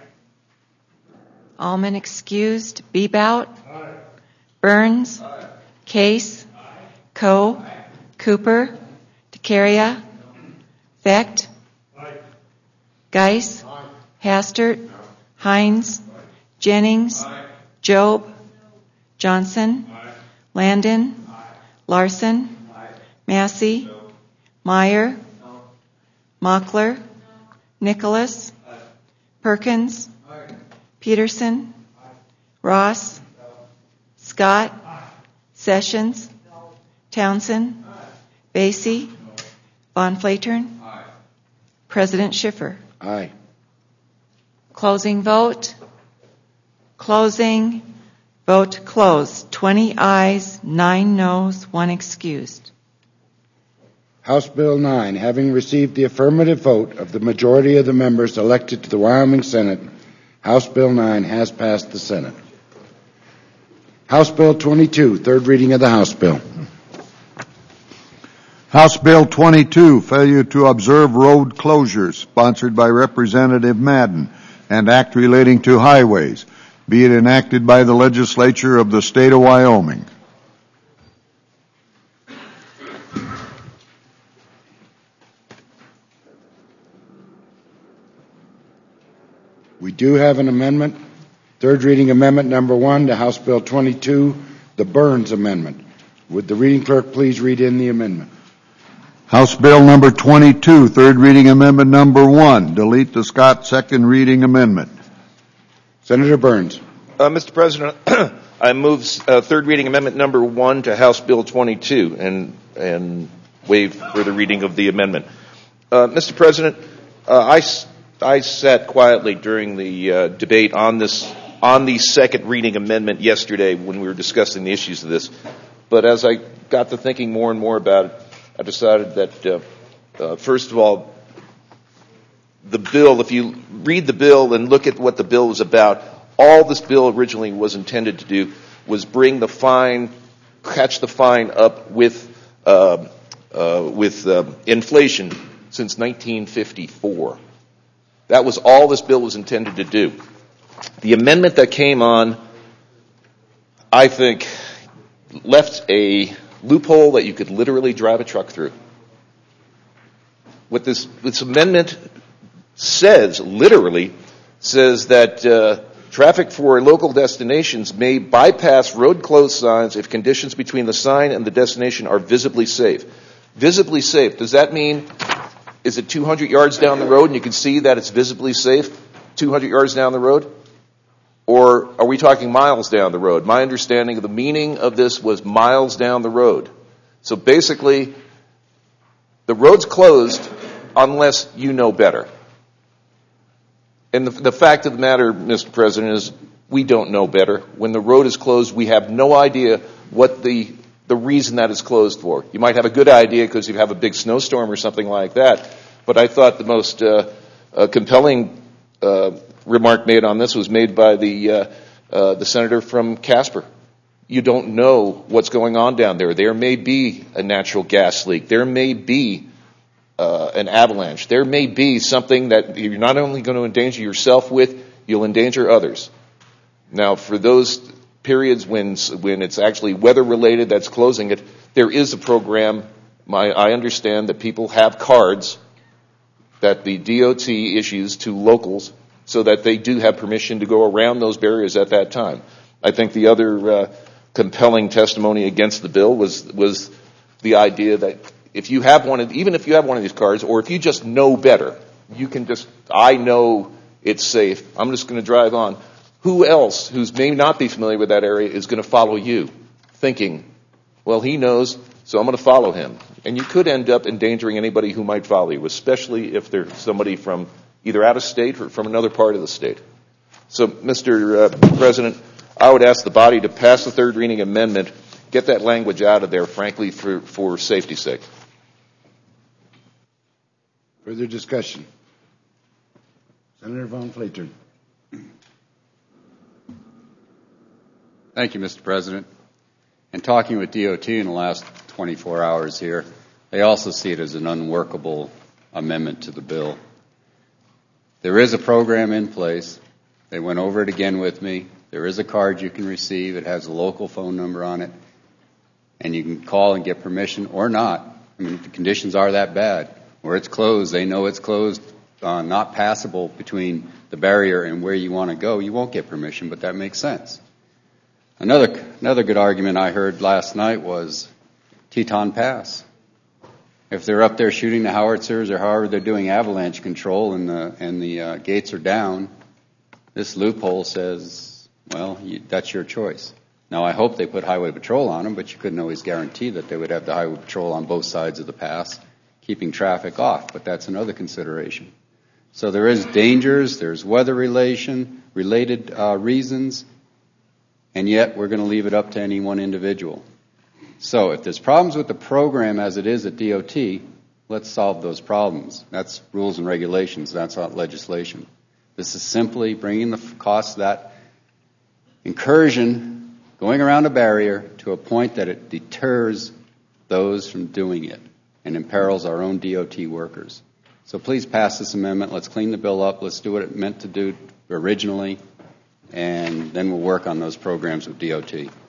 Speaker 2: Allman excused. Bebout. Aye. Burns. Aye. Case. Aye. Coe, Cooper, DeCaria, Vecht, Geis, Hastert, Hines, Jennings, Job, Johnson, Landon, Larson, Massey, Meyer, Mockler, Nicholas, Perkins, Peterson, Ross, Scott, Sessions, Townsend, Basie, Von Flatern, President Schiffer.
Speaker 1: Aye.
Speaker 2: Closing vote. Closing. Vote closed. 20 ayes, 9 noes, 1 excused.
Speaker 1: House Bill 9, having received the affirmative vote of the majority of the members elected to the Wyoming Senate, House Bill 9 has passed the Senate. House Bill 22, third reading of the House bill.
Speaker 4: House Bill 22, failure to observe road closures, sponsored by Representative Madden, and act relating to highways, be it enacted by the legislature of the state of Wyoming.
Speaker 1: We do have an amendment. Third reading amendment number 1 to House Bill 22, the Burns Amendment. Would the reading clerk please read in the amendment?
Speaker 4: House Bill number 22, third reading amendment number 1, delete the Scott second reading amendment.
Speaker 1: Senator Burns.
Speaker 8: Mr. President, I move third reading amendment number 1 to House Bill 22 and waive further reading of the amendment. Mr. President, I sat quietly during the debate on the second reading amendment yesterday when we were discussing the issues of this. But as I got to thinking more and more about it, I decided that, first of all, the bill, if you read the bill and look at what the bill was about, all this bill originally was intended to do was bring the fine, catch the fine up with inflation since 1954. That was all this bill was intended to do. The amendment that came on, I think, left a loophole that you could literally drive a truck through. What this amendment says, literally, says that traffic for local destinations may bypass road closed signs if conditions between the sign and the destination are visibly safe. Visibly safe, does that mean, is it 200 yards down the road and you can see that it's visibly safe 200 yards down the road? Or are we talking miles down the road? My understanding of the meaning of this was miles down the road. So basically, the road's closed unless you know better. And the fact of the matter, Mr. President, is we don't know better. When the road is closed, we have no idea what the reason that is closed for. You might have a good idea because you have a big snowstorm or something like that. But I thought the most compelling remark made on this was made by the senator from Casper. You don't know what's going on down there. There may be a natural gas leak. There may be an avalanche. There may be something that you're not only going to endanger yourself with, you'll endanger others. Now, for those periods when it's actually weather-related that's closing it, there is a program. I understand that people have cards that the DOT issues to locals so that they do have permission to go around those barriers at that time. I think the other compelling testimony against the bill was the idea that if you have even if you have one of these cards, or if you just know better, you can just, I know it's safe, I'm just going to drive on. Who else, who may not be familiar with that area, is going to follow you, thinking, well, he knows, so I'm going to follow him. And you could end up endangering anybody who might follow you, especially if they're somebody from either out of state or from another part of the state. So, Mr. President, I would ask the body to pass the third reading amendment, get that language out of there, frankly, for safety's sake.
Speaker 1: Further discussion. Senator Von Flatern.
Speaker 14: Thank you, Mr. President. In talking with DOT in the last 24 hours here, they also see it as an unworkable amendment to the bill. There is a program in place. They went over it again with me. There is a card you can receive. It has a local phone number on it.
Speaker 15: and you can call and get permission or not. I mean, if the conditions are that bad, or it's closed, they know it's closed, not passable between the barrier and where you want to go, you won't get permission, but that makes sense. Another good argument I heard last night was Teton Pass. If they're up there shooting the howitzers or however they're doing avalanche control and the gates are down, this loophole says, well, that's your choice. Now, I hope they put highway patrol on them, but you couldn't always guarantee that they would have the highway patrol on both sides of the pass, keeping traffic off, but that's another consideration. So there is dangers, there's weather related reasons, and yet we're going to leave it up to any one individual. So if there's problems with the program as it is at DOT, let's solve those problems. That's rules and regulations, that's not legislation. This is simply bringing the cost of that incursion going around a barrier to a point that it deters those from doing it and imperils our own DOT workers. So please pass this amendment. Let's clean the bill up. Let's do what it meant to do originally, and then we'll work on those programs with DOT.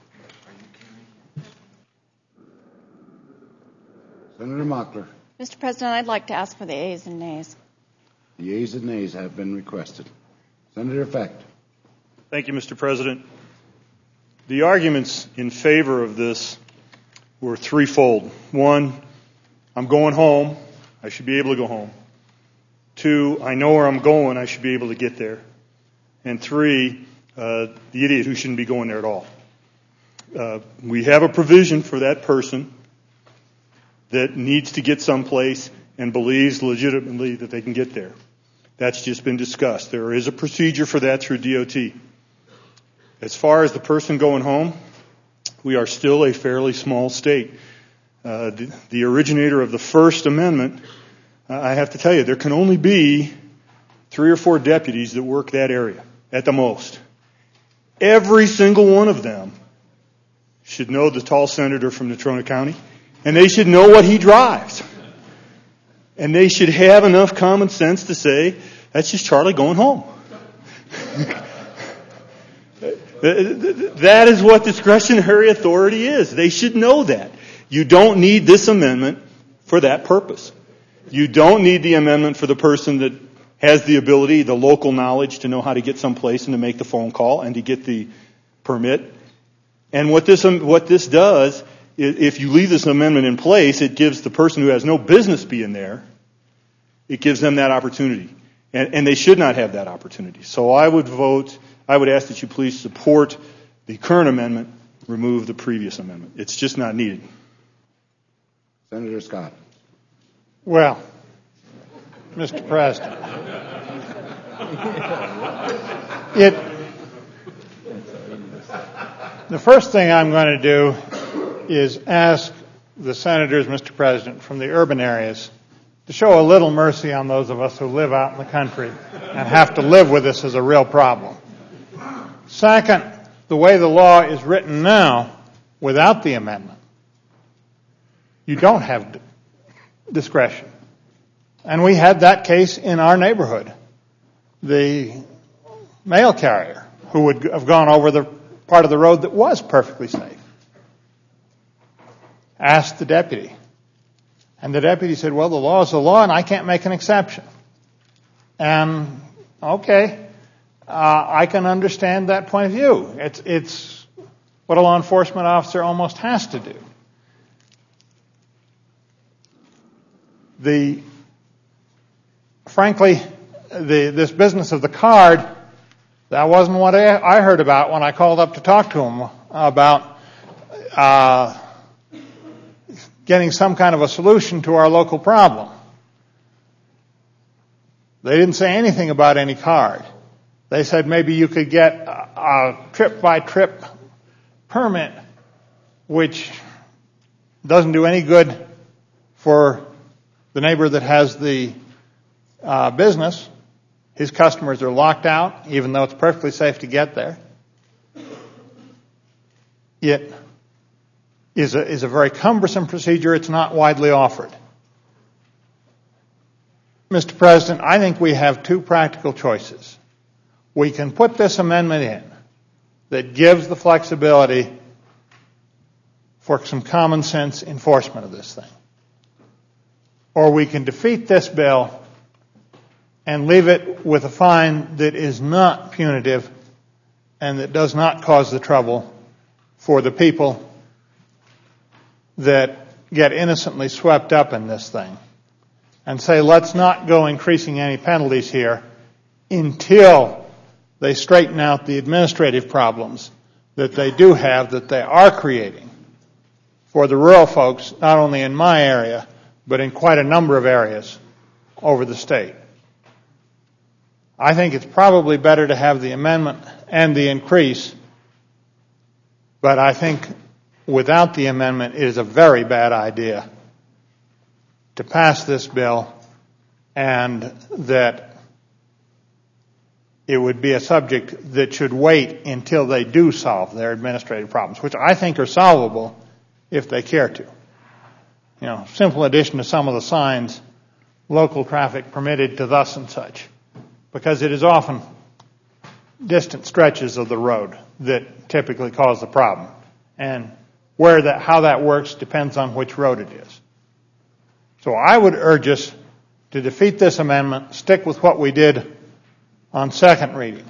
Speaker 1: Senator Mockler.
Speaker 16: Mr. President, I'd like to ask for the ayes and nays.
Speaker 1: The ayes and nays have been requested. Senator Fecht.
Speaker 17: Thank you, Mr. President. The arguments in favor of this were threefold. One, I'm going home. I should be able to go home. Two, I know where I'm going. I should be able to get there. And three, the idiot who shouldn't be going there at all. We have a provision for that person that needs to get someplace and believes legitimately that they can get there. That's just been discussed. There is a procedure for that through DOT. As far as the person going home, we are still a fairly small state. The originator of the First Amendment, I have to tell you, there can only be 3 or 4 deputies that work that area at the most. Every single one of them should know the tall senator from Natrona County, and they should know what he drives. And they should have enough common sense to say, that's just Charlie going home. That is what discretionary authority is. They should know that. You don't need this amendment for that purpose. You don't need the amendment for the person that has the ability, the local knowledge to know how to get someplace and to make the phone call and to get the permit. And what this does, if you leave this amendment in place, it gives the person who has no business being there, it gives them that opportunity. And they should not have that opportunity. So I would ask that you please support the current amendment, remove the previous amendment. It's just not needed.
Speaker 1: Senator Scott.
Speaker 6: Well, Mr. President, the first thing I'm going to do is ask the senators, Mr. President, from the urban areas to show a little mercy on those of us who live out in the country and have to live with this as a real problem. Second, the way the law is written now, without the amendment, you don't have discretion. And we had that case in our neighborhood. The mail carrier who would have gone over the part of the road that was perfectly safe asked the deputy. And the deputy said, well, the law is the law and I can't make an exception. And, okay, I can understand that point of view. It's what a law enforcement officer almost has to do. Frankly, this business of the card, that wasn't what I heard about when I called up to talk to him about getting some kind of a solution to our local problem. They didn't say anything about any card. They said maybe you could get a trip-by-trip permit, which doesn't do any good for the neighbor that has the business. His customers are locked out, even though it's perfectly safe to get there. It is a very cumbersome procedure. It's not widely offered. Mr. President, I think we have 2 practical choices. We can put this amendment in that gives the flexibility for some common sense enforcement of this thing. Or we can defeat this bill and leave it with a fine that is not punitive and that does not cause the trouble for the people that get innocently swept up in this thing. And say, let's not go increasing any penalties here until they straighten out the administrative problems that they do have, that they are creating for the rural folks, not only in my area, but in quite a number of areas over the state. I think it's probably better to have the amendment and the increase, but I think without the amendment it is a very bad idea to pass this bill, and that it would be a subject that should wait until they do solve their administrative problems, which I think are solvable if they care to. You know, simple addition to some of the signs, local traffic permitted to thus and such, because it is often distant stretches of the road that typically cause the problem. And how that works depends on which road it is. So I would urge us to defeat this amendment, stick with what we did on second reading.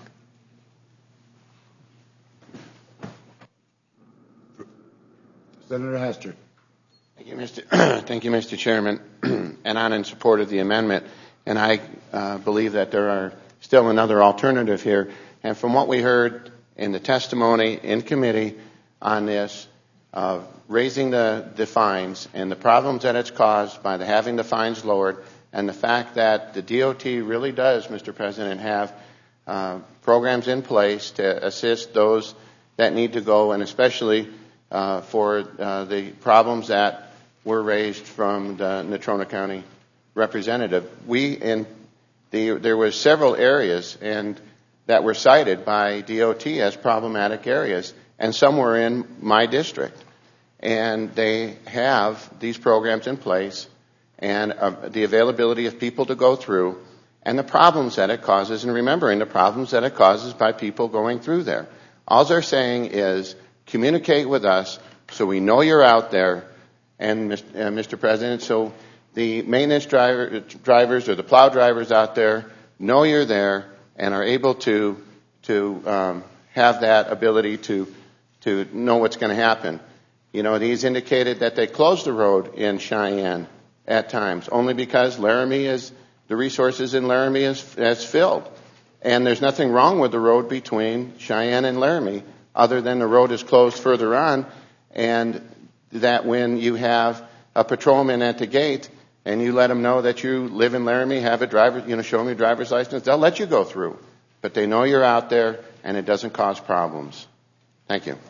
Speaker 1: Senator Hastert.
Speaker 13: Thank you, Mr. Chairman. And I'm in support of the amendment. And I believe that there are still another alternative here. And from what we heard in the testimony in committee on this, raising the fines and the problems that it's caused by having the fines lowered, and the fact that the DOT really does, Mr. President, have programs in place to assist those that need to go, and especially for the problems that were raised from the Natrona County representative. There were several areas that were cited by DOT as problematic areas, and some were in my district. And they have these programs in place, and the availability of people to go through, and the problems that it causes, and remembering the problems that it causes by people going through there. All they're saying is communicate with us so we know you're out there, and Mr. President, so the maintenance drivers or the plow drivers out there know you're there and are able to have that ability to know what's going to happen. You know, he's indicated that they closed the road in Cheyenne at times, only because the resources in Laramie has filled. And there's nothing wrong with the road between Cheyenne and Laramie, other than the road is closed further on, and that when you have a patrolman at the gate and you let them know that you live in Laramie, have a show me a driver's license, they'll let you go through. But they know you're out there and it doesn't cause problems. Thank you.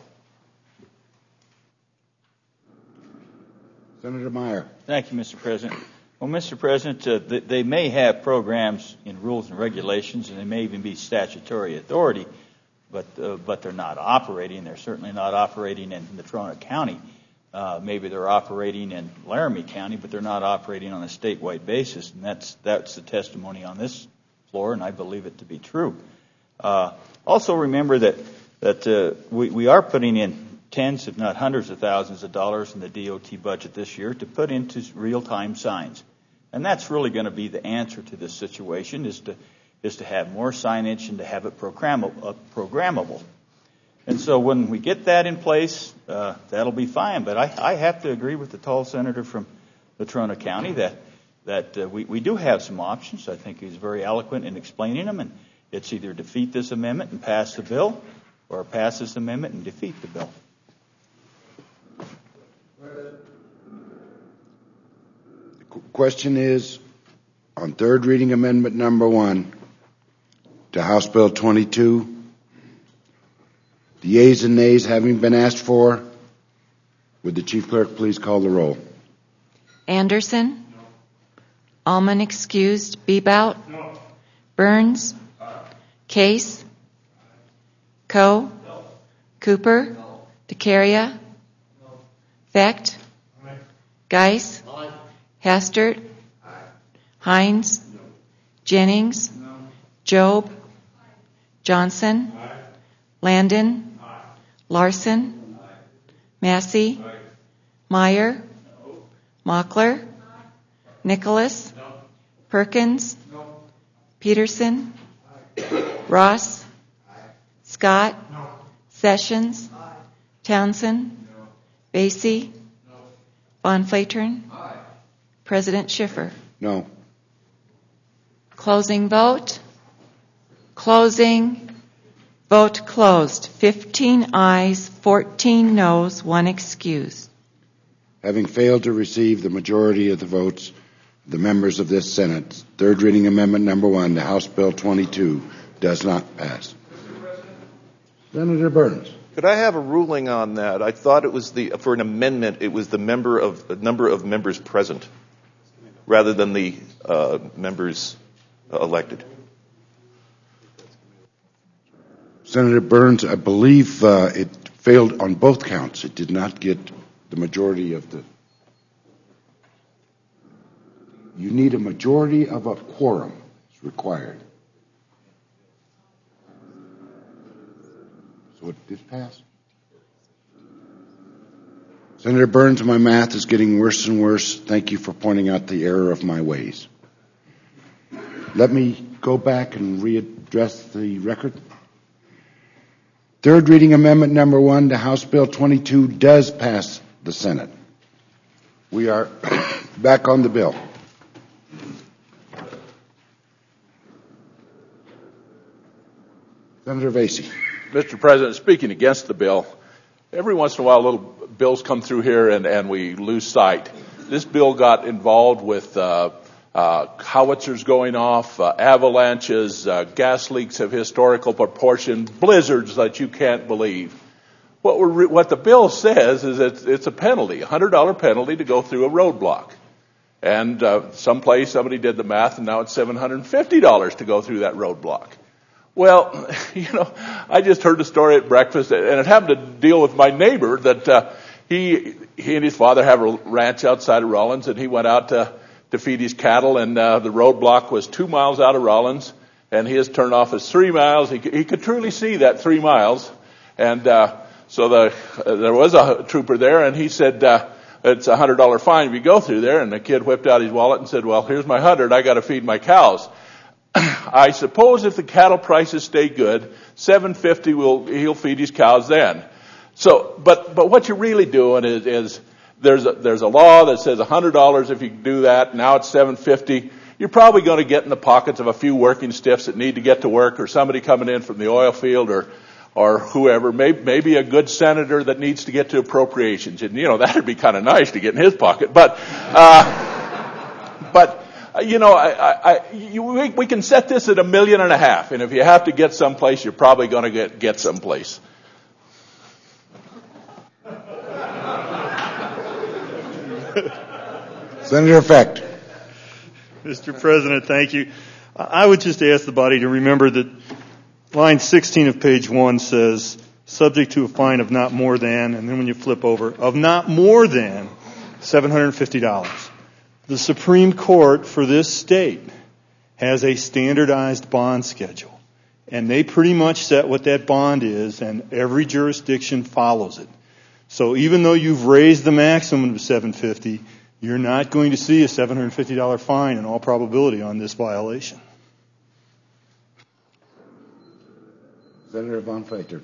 Speaker 1: Senator Meyer.
Speaker 18: Thank you, Mr. President. Well, Mr. President, they may have programs in rules and regulations, and they may even be statutory authority, but they're not operating. They're certainly not operating in Natrona County. Maybe they're operating in Laramie County, but they're not operating on a statewide basis, and that's the testimony on this floor, and I believe it to be true. Also remember that we are putting in tens, if not hundreds of thousands of dollars in the DOT budget this year to put into real-time signs. And that's really going to be the answer to this situation, is to have more signage and to have it programmable. And so when we get that in place, that'll be fine. But I have to agree with the tall senator from Natrona County that we do have some options. I think he's very eloquent in explaining them, and it's either defeat this amendment and pass the bill, or pass this amendment and defeat the bill.
Speaker 1: The question is on third reading amendment number 1 to House Bill 22. The yeas and nays having been asked for, would the Chief Clerk please call the roll?
Speaker 2: Anderson? No. Allman excused. Bebout? No. Burns? Case? Coe? No. Cooper? No. DeCaria? No. Vecht? Aye. Geis? Aye. Hastert? Aye. Hines? No. Jennings? No. Job? Aye. Johnson? Aye. Landon? Aye. Larson? Aye. Massey? Aye. Meyer? Mockler? Nicholas? Perkins? Peterson? Ross? Scott? Sessions? Townsend? Basie? Von Flatern? President Schiffer?
Speaker 1: No.
Speaker 2: Closing vote. Closing. Vote closed. 15 ayes, 14 noes, 1 excused.
Speaker 1: Having failed to receive the majority of the votes of the members of this Senate, third reading amendment number 1 to House Bill 22 does not pass. Senator Burns.
Speaker 8: Could I have a ruling on that? I thought it was for an amendment, it was the number of members present rather than the members elected.
Speaker 1: Senator Burns, I believe it failed on both counts. It did not get the majority of the... You need a majority of a quorum. It's required. So it did pass. Senator Burns, my math is getting worse and worse. Thank you for pointing out the error of my ways. Let me go back and readdress the record. Third reading amendment number 1 to House Bill 22 does pass the Senate. We are back on the bill. Senator Basie.
Speaker 11: Mr. President, speaking against the bill, every once in a while little bills come through here and we lose sight. This bill got involved with howitzers going off, avalanches, gas leaks of historical proportion, blizzards that you can't believe. What the bill says is it's a penalty, a $100 penalty to go through a roadblock. And someplace somebody did the math, and now it's $750 to go through that roadblock. Well, I just heard a story at breakfast, and it happened to deal with my neighbor that he and his father have a ranch outside of Rollins, and he went out to feed his cattle, and the roadblock was 2 miles out of Rollins, and his turnoff is 3 miles. He could truly see that 3 miles, and so there was a trooper there, and he said, it's a $100 fine if you go through there. And the kid whipped out his wallet and said, well, here's my 100. I got to feed my cows. I suppose if the cattle prices stay good, $750 he'll feed his cows then. So, but what you're really doing is there's a law that says $100 if you do that. Now it's $750. You're probably going to get in the pockets of a few working stiffs that need to get to work, or somebody coming in from the oil field, or whoever, maybe a good senator that needs to get to appropriations. And, that'd be kind of nice to get in his pocket. But, we can set this at $1.5 million. And if you have to get someplace, you're probably going to get someplace.
Speaker 1: Senator Effect.
Speaker 17: Mr. President, thank you. I would just ask the body to remember that line 16 of page 1 says, subject to a fine of not more than, and then when you flip over, of not more than $750. The Supreme Court for this state has a standardized bond schedule, and they pretty much set what that bond is, and every jurisdiction follows it. So even though you've raised the maximum to $750, you're not going to see a $750 fine in all probability on this violation.
Speaker 1: Senator Von Flatern.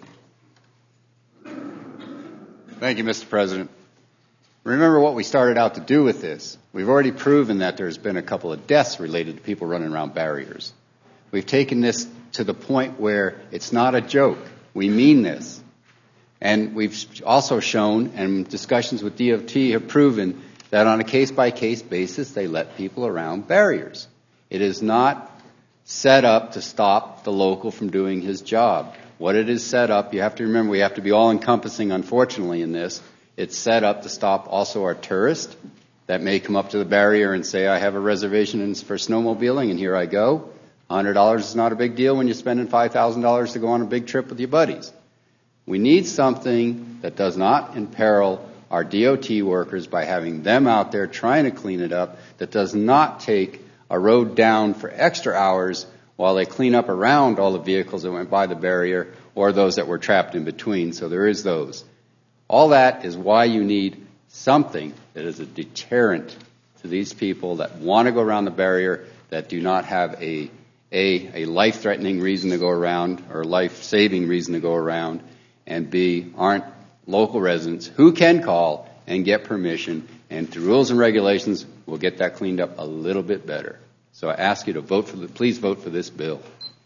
Speaker 15: Thank you, Mr. President. Remember what we started out to do with this. We've already proven that there's been a couple of deaths related to people running around barriers. We've taken this to the point where it's not a joke. We mean this. And we've also shown, and discussions with DOT have proven, that on a case-by-case basis, they let people around barriers. It is not set up to stop the local from doing his job. What it is set up, you have to remember, we have to be all-encompassing, unfortunately, in this. It's set up to stop also our tourists that may come up to the barrier and say, I have a reservation for snowmobiling, and here I go. $100 is not a big deal when you're spending $5,000 to go on a big trip with your buddies. We need something that does not imperil our DOT workers by having them out there trying to clean it up, that does not take a road down for extra hours while they clean up around all the vehicles that went by the barrier or those that were trapped in between. So there is those. All that is why you need something that is a deterrent to these people that want to go around the barrier, that do not have a life-threatening reason to go around or life-saving reason to go around, and B, aren't local residents who can call and get permission, and through rules and regulations, we'll get that cleaned up a little bit better. So I ask you to please vote for this bill.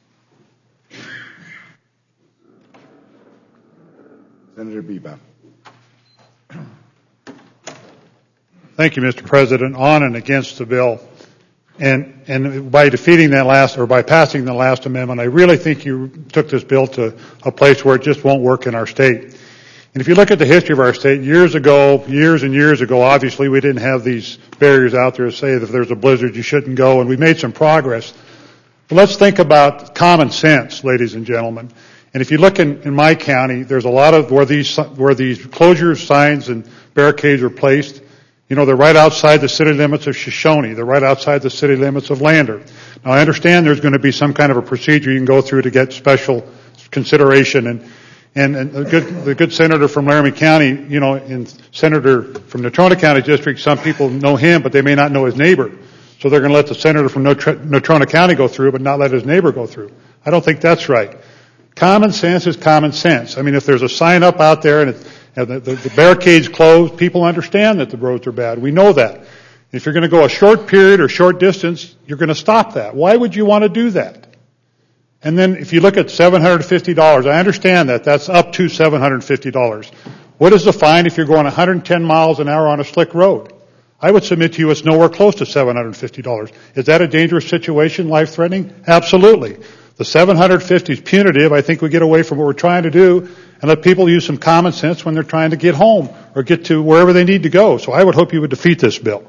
Speaker 1: Senator Biba.
Speaker 19: Thank you, Mr. President. On and against the bill. And by defeating that by passing the last amendment, I really think you took this bill to a place where it just won't work in our state. And if you look at the history of our state, years and years ago, obviously we didn't have these barriers out there to say that if there's a blizzard you shouldn't go, and we made some progress. But let's think about common sense, ladies and gentlemen. And if you look in my county, there's a lot of where these closure signs and barricades are placed. You know, they're right outside the city limits of Shoshone. They're right outside the city limits of Lander. Now, I understand there's going to be some kind of a procedure you can go through to get special consideration. And the good senator from Laramie County, you know, and senator from Natrona County District, some people know him, but they may not know his neighbor. So they're going to let the senator from Natrona County go through, but not let his neighbor go through. I don't think that's right. Common sense is common sense. I mean, if there's a sign up out there and the barricade's closed, people understand that the roads are bad. We know that. If you're going to go a short period or short distance, you're going to stop that. Why would you want to do that? And then if you look at $750, I understand that. That's up to $750. What is the fine if you're going 110 miles an hour on a slick road? I would submit to you it's nowhere close to $750. Is that a dangerous situation, life-threatening? Absolutely. The $750 is punitive. I think we get away from what we're trying to do and let people use some common sense when they're trying to get home or get to wherever they need to go. So I would hope you would defeat this bill.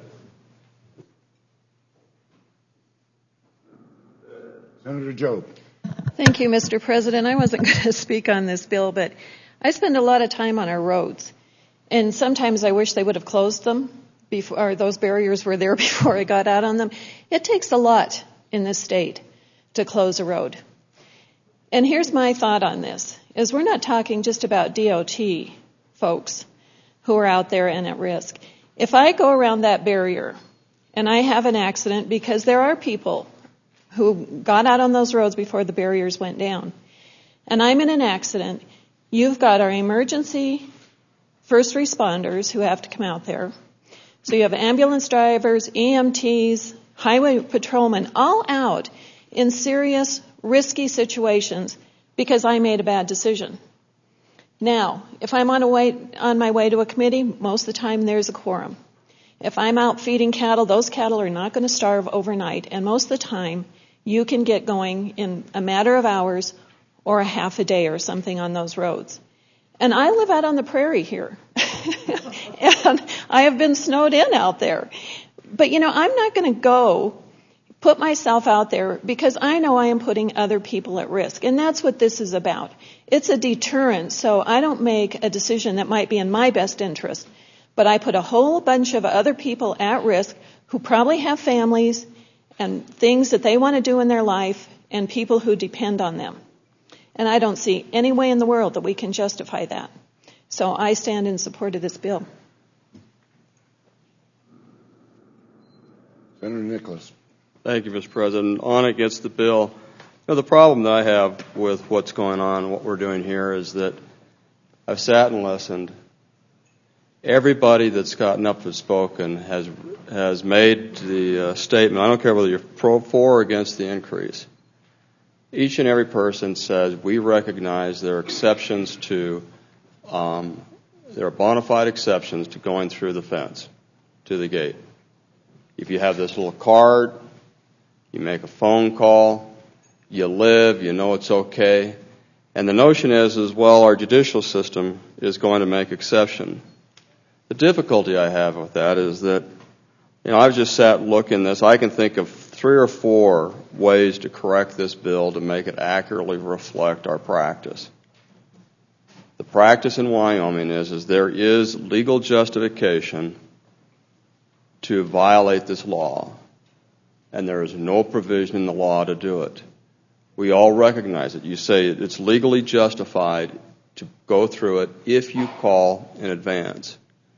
Speaker 1: Senator Jobe.
Speaker 20: Thank you, Mr. President. I wasn't going to speak on this bill, but I spend a lot of time on our roads. And sometimes I wish they would have closed them before those barriers were there before I got out on them. It takes a lot in this state to close a road. And here's my thought on this, is we're not talking just about DOT folks who are out there and at risk. If I go around that barrier and I have an accident, because there are people who got out on those roads before the barriers went down, and I'm in an accident, you've got our emergency first responders who have to come out there. So you have ambulance drivers, EMTs, highway patrolmen, all out in serious, risky situations because I made a bad decision. Now, if I'm on my way to a committee, most of the time there's a quorum. If I'm out feeding cattle, those cattle are not going to starve overnight, and most of the time you can get going in a matter of hours or a half a day or something on those roads. And I live out on the prairie here, and I have been snowed in out there. But, you know, I'm not going to go put myself out there because I know I am putting other people at risk. And that's what this is about. It's a deterrent, so I don't make a decision that might be in my best interest, but I put a whole bunch of other people at risk who probably have families and things that they want to do in their life and people who depend on them. And I don't see any way in the world that we can justify that. So I stand in support of this bill.
Speaker 1: Senator Nicholas.
Speaker 21: Thank you, Mr. President. On against the bill. You know, the problem that I have with what's going on, what we're doing here, is that I've sat and listened. Everybody that's gotten up and spoken has made the statement. I don't care whether you're for or against the increase. Each and every person says we recognize there are exceptions to, there are bona fide exceptions to going through the fence, to the gate. If you have this little card, you make a phone call, you live, you know it's okay. And the notion is, well, our judicial system is going to make exception. The difficulty I have with that is that, you know, I've just sat looking this. I can think of 3 or 4 ways to correct this bill to make it accurately reflect our practice. The practice in Wyoming is there is legal justification to violate this law, and there is no provision in the law to do it. We all recognize it. You say it's legally justified to go through it if you call in advance.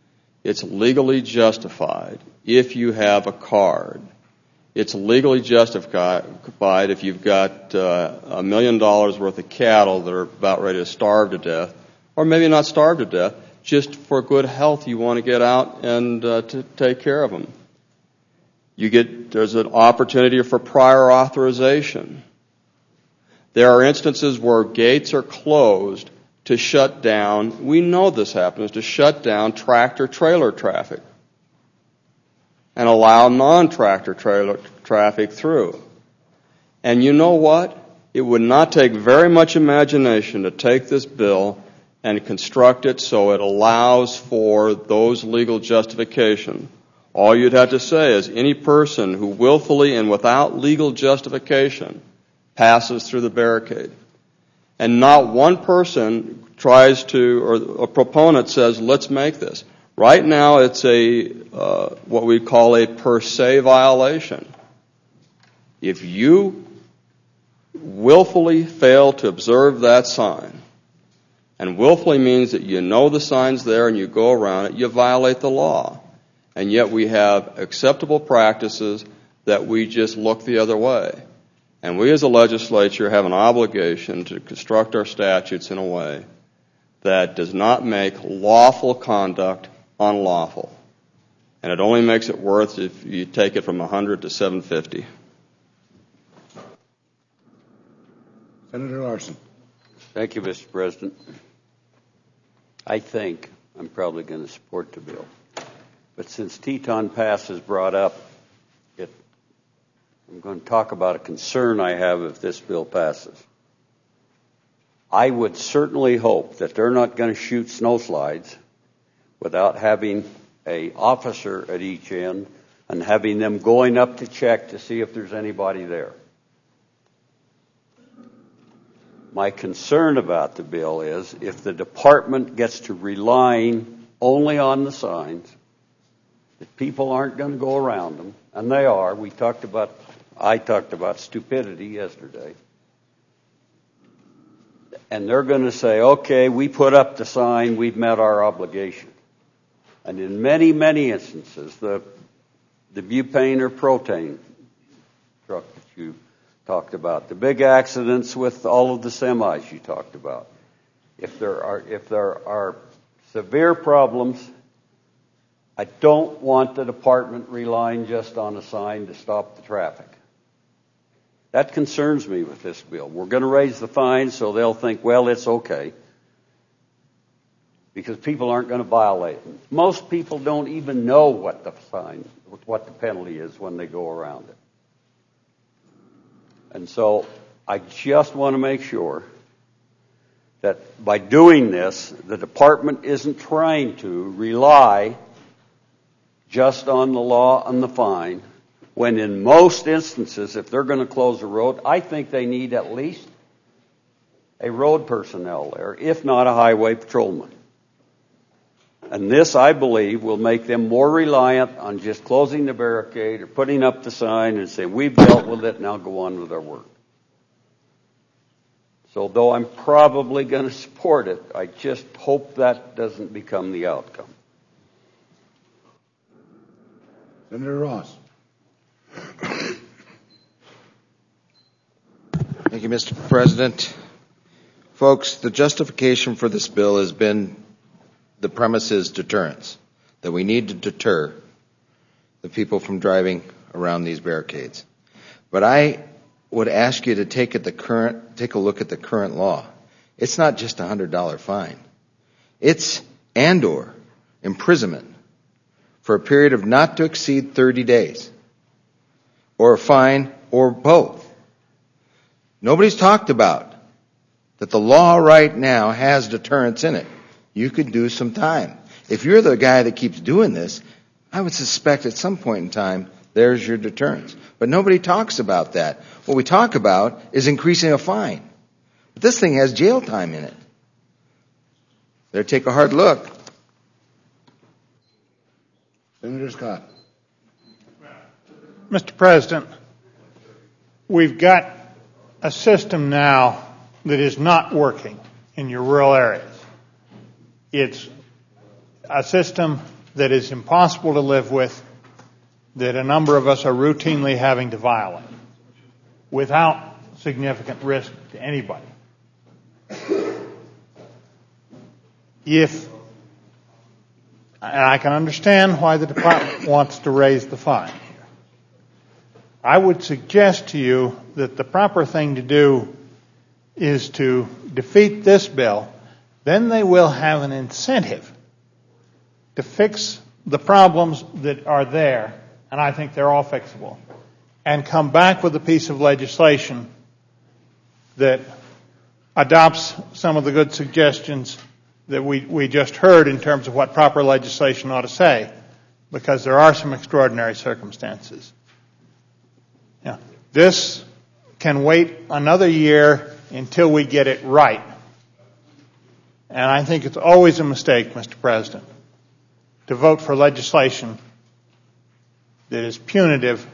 Speaker 21: It's legally justified if you have a card. It's legally justified if you've got $1 million worth of cattle that are about ready to starve to death, or maybe not starve to death, just for good health you want to get out and to take care of them. There's an opportunity for prior authorization. There are instances where gates are closed to shut down, we know this happens, to shut down tractor-trailer traffic and allow non-tractor-trailer traffic through. And you know what? It would not take very much imagination to take this bill and construct it so it allows for those legal justifications. All you'd have to say is any person who willfully and without legal justification passes through the barricade. And not one person tries to, or a proponent says, let's make this. Right now it's what we call a per se violation. If you willfully fail to observe that sign, and willfully means that you know the sign's there and you go around it, you violate the law. And yet we have acceptable practices that we just look the other way. And we as a legislature have an obligation to construct our statutes in a way that does not make lawful conduct unlawful. And it only makes it worth if you take it from 100 to 750.
Speaker 1: Senator Larson.
Speaker 9: Thank you, Mr. President. I think I'm probably going to support the bill. But since Teton Pass is brought up, I'm going to talk about a concern I have if this bill passes. I would certainly hope that they're not going to shoot snowslides without having an officer at each end and having them going up to check to see if there's anybody there. My concern about the bill is if the department gets to relying only on the signs, that people aren't going to go around them, and they are. I talked about stupidity yesterday. And they're going to say, okay, we put up the sign, we've met our obligation. And in many, many instances, the butane or propane truck that you talked about, the big accidents with all of the semis you talked about, if there are severe problems, I don't want the department relying just on a sign to stop the traffic. That concerns me with this bill. We're going to raise the fine so they'll think, well, it's okay. Because people aren't going to violate them. Most people don't even know what the penalty is when they go around it. And so I just want to make sure that by doing this, the department isn't trying to rely just on the law and the fine, when in most instances, if they're going to close a road, I think they need at least a road personnel there, if not a highway patrolman. And this, I believe, will make them more reliant on just closing the barricade or putting up the sign and saying, we've dealt with it, now go on with our work. So though I'm probably going to support it, I just hope that doesn't become the outcome.
Speaker 1: Senator Ross.
Speaker 13: Thank you, Mr. President. Folks, the justification for this bill has been the premise is deterrence, that we need to deter the people from driving around these barricades. But I would ask you to take a look at the current law. It's not just a $100 fine. It's and/or imprisonment for a period of not to exceed 30 days, or a fine, or both. Nobody's talked about that the law right now has deterrence in it. You could do some time. If you're the guy that keeps doing this, I would suspect at some point in time, there's your deterrence. But nobody talks about that. What we talk about is increasing a fine. But this thing has jail time in it. Better take a hard look.
Speaker 1: Senator Scott.
Speaker 6: Mr. President, we've got a system now that is not working in your rural areas. It's a system that is impossible to live with, that a number of us are routinely having to violate without significant risk to anybody. And I can understand why the department wants to raise the fine here. I would suggest to you that the proper thing to do is to defeat this bill. Then they will have an incentive to fix the problems that are there, and I think they're all fixable, and come back with a piece of legislation that adopts some of the good suggestions that we just heard in terms of what proper legislation ought to say, because there are some extraordinary circumstances. Now, this can wait another year until we get it right. And I think it's always a mistake, Mr. President, to vote for legislation that is punitive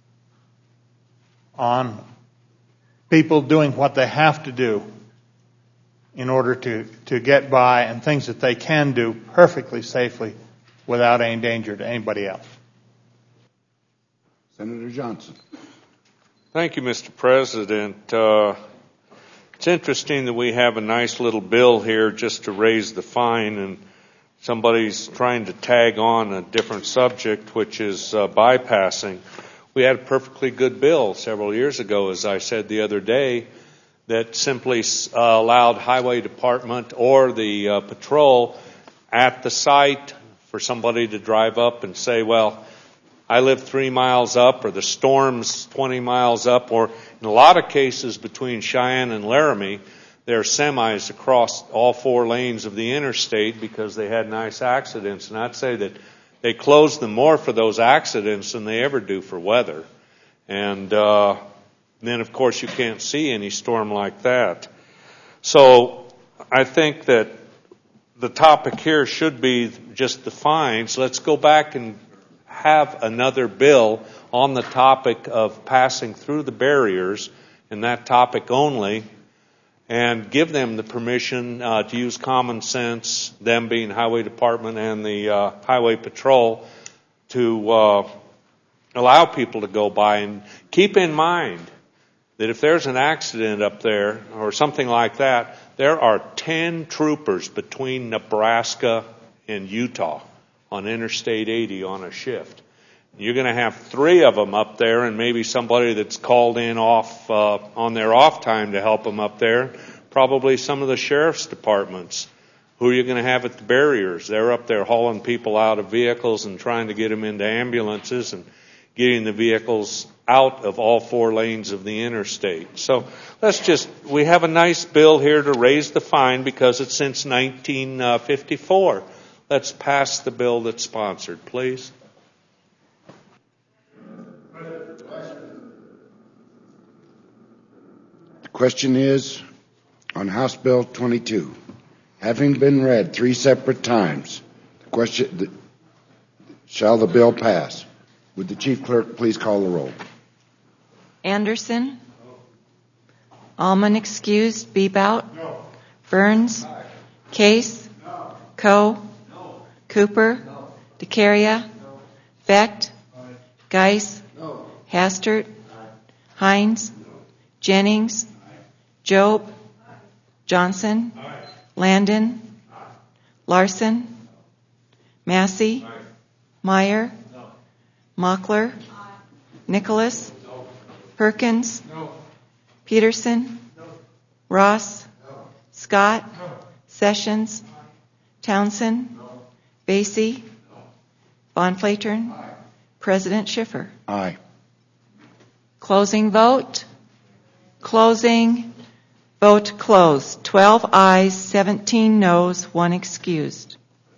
Speaker 6: on people doing what they have to do in order to get by, and things that they can do perfectly safely without any danger to anybody else.
Speaker 1: Senator Johnson.
Speaker 3: Thank you, Mr. President. It's interesting that we have a nice little bill here just to raise the fine, and somebody's trying to tag on a different subject, which is bypassing. We had a perfectly good bill several years ago, as I said the other day, that simply allowed highway department or the patrol at the site for somebody to drive up and say, well, I live 3 miles up, or the storm's 20 miles up, or in a lot of cases between Cheyenne and Laramie, there are semis across all 4 lanes of the interstate because they had nice accidents. And I'd say that they close them more for those accidents than they ever do for weather. And then, of course, you can't see any storm like that. So I think that the topic here should be just the fines. Let's go back and have another bill on the topic of passing through the barriers, and that topic only, and give them the permission to use common sense, them being Highway Department and the Highway Patrol, to allow people to go by. And keep in mind that if there's an accident up there or something like that, there are 10 troopers between Nebraska and Utah on Interstate 80 on a shift. You're going to have 3 of them up there, and maybe somebody that's called in off on their off time to help them up there. Probably some of the sheriff's departments. Who are you going to have at the barriers? They're up there hauling people out of vehicles and trying to get them into ambulances and getting the vehicles out of all 4 lanes of the interstate. So we have a nice bill here to raise the fine because it's since 1954. Let's pass the bill that's sponsored, please.
Speaker 1: The question is on House Bill 22. Having been read 3 separate times, the question, shall the bill pass? Would the Chief Clerk please call the roll?
Speaker 2: Anderson? Allman excused. Bebout? No. Burns? Aye. Case? No. Coe? No. Cooper? No. DeCaria? No. Vecht? Aye. Geis? No. Hastert? Aye. Hines? No. Jennings? Aye. Job? Aye. Johnson? Aye. Landon? Aye. Larson? No. Massey? Aye. Meyer? No. Mockler? Aye. Nicholas? No. Perkins? No. Peterson? No. Ross? No. Scott? No. Sessions? Aye. Townsend? No. Basie? No. Von Flatern? Aye. President Schiffer?
Speaker 1: Aye.
Speaker 2: Closing vote. Closing. Vote closed. 12 ayes, 17 noes, 1 excused.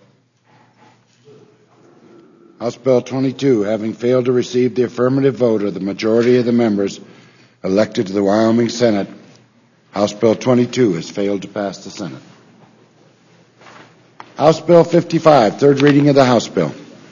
Speaker 1: House Bill 22, having failed to receive the affirmative vote of the majority of the members elected to the Wyoming Senate, House Bill 22 has failed to pass the Senate. House Bill 55, third reading of the House Bill.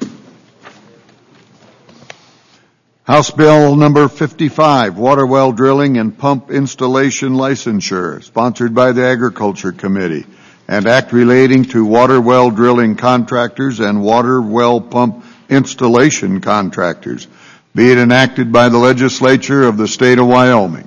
Speaker 4: House Bill number 55, water well drilling and pump installation licensure, sponsored by the Agriculture Committee. and act relating to water well drilling contractors and water well pump installation contractors. Be it enacted by the legislature of the state of Wyoming.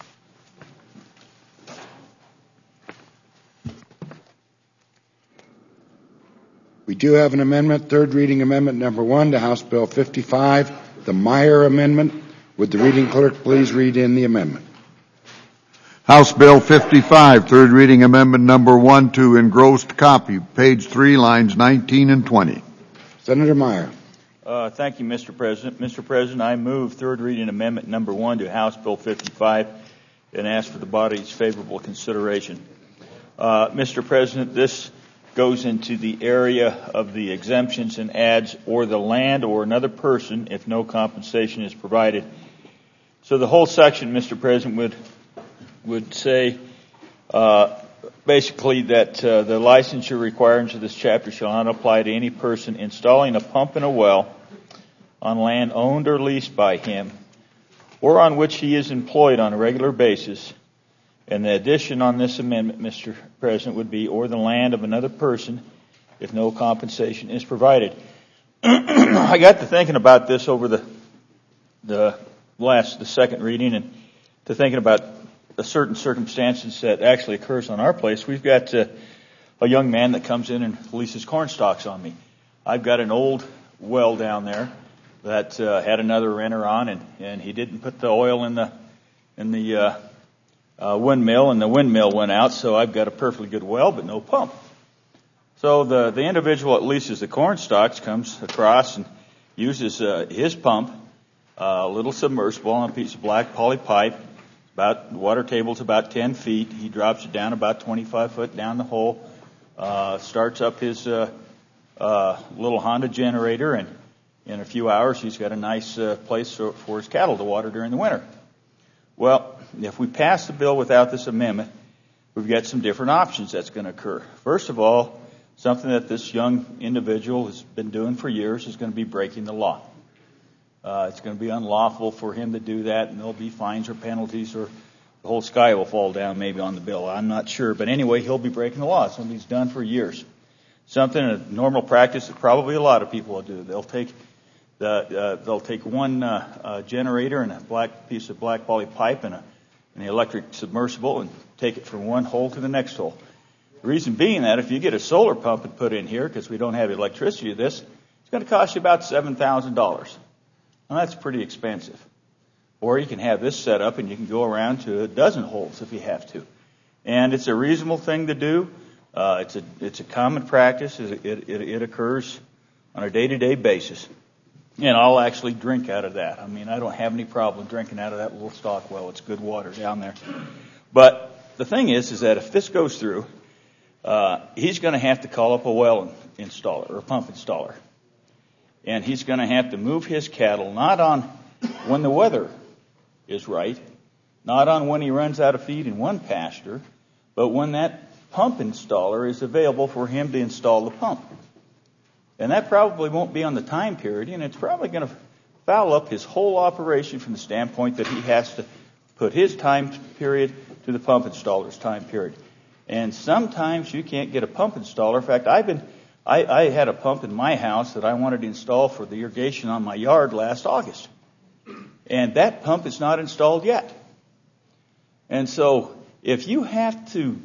Speaker 1: We do have an amendment, third reading amendment number 1 to House Bill 55, the Meyer Amendment. Would the reading clerk please read in the amendment?
Speaker 4: House Bill 55, third reading amendment number 1 to engrossed copy, page 3, lines 19 and 20.
Speaker 1: Senator Meyer.
Speaker 18: Thank you, Mr. President. Mr. President, I move third reading amendment number 1 to House Bill 55 and ask for the body's favorable consideration. Mr. President, this goes into the area of the exemptions and adds or the land or another person if no compensation is provided. So the whole section, Mr. President, would say basically that the licensure requirements of this chapter shall not apply to any person installing a pump in a well on land owned or leased by him or on which he is employed on a regular basis. And the addition on this amendment, Mr. President, would be or the land of another person if no compensation is provided. I got to thinking about this over the second reading and to thinking about the certain circumstances that actually occurs on our place. We've got a young man that comes in and leases corn stalks on me. I've got an old well down there that had another renter on, and he didn't put the oil in the windmill, and the windmill went out, so I've got a perfectly good well, but no pump. So the individual that leases the corn stalks comes across and uses his pump, a little submersible on a piece of black poly pipe. The water table's about 10 feet. He drops it down about 25 foot down the hole, starts up his little Honda generator, and in a few hours he's got a nice place for his cattle to water during the winter. Well, if we pass the bill without this amendment, we've got some different options that's going to occur. First of all, something that this young individual has been doing for years is going to be breaking the law. It's going to be unlawful for him to do that, and there'll be fines or penalties, or the whole sky will fall down maybe on the bill. I'm not sure. But anyway, he'll be breaking the law. Something he's done for years. Something, a normal practice that probably a lot of people will do. They'll take one generator and a piece of black poly pipe and an electric submersible and take it from one hole to the next hole. The reason being that if you get a solar pump and put in here, because we don't have electricity to this, it's going to cost you about $7,000. Now that's pretty expensive. Or you can have this set up and you can go around to a dozen holes if you have to. And it's a reasonable thing to do. It's a common practice. It occurs on a day-to-day basis. And I'll actually drink out of that. I mean, I don't have any problem drinking out of that little stock well. It's good water down there. But the thing is that if this goes through, he's going to have to call up a well installer or a pump installer. And he's going to have to move his cattle not on when the weather is right, not on when he runs out of feed in one pasture, but when that pump installer is available for him to install the pump. And that probably won't be on the time period, and it's probably going to foul up his whole operation from the standpoint that he has to put his time period to the pump installer's time period. And sometimes you can't get a pump installer. In fact, I had a pump in my house that I wanted to install for the irrigation on my yard last August. And that pump is not installed yet. And so if you have to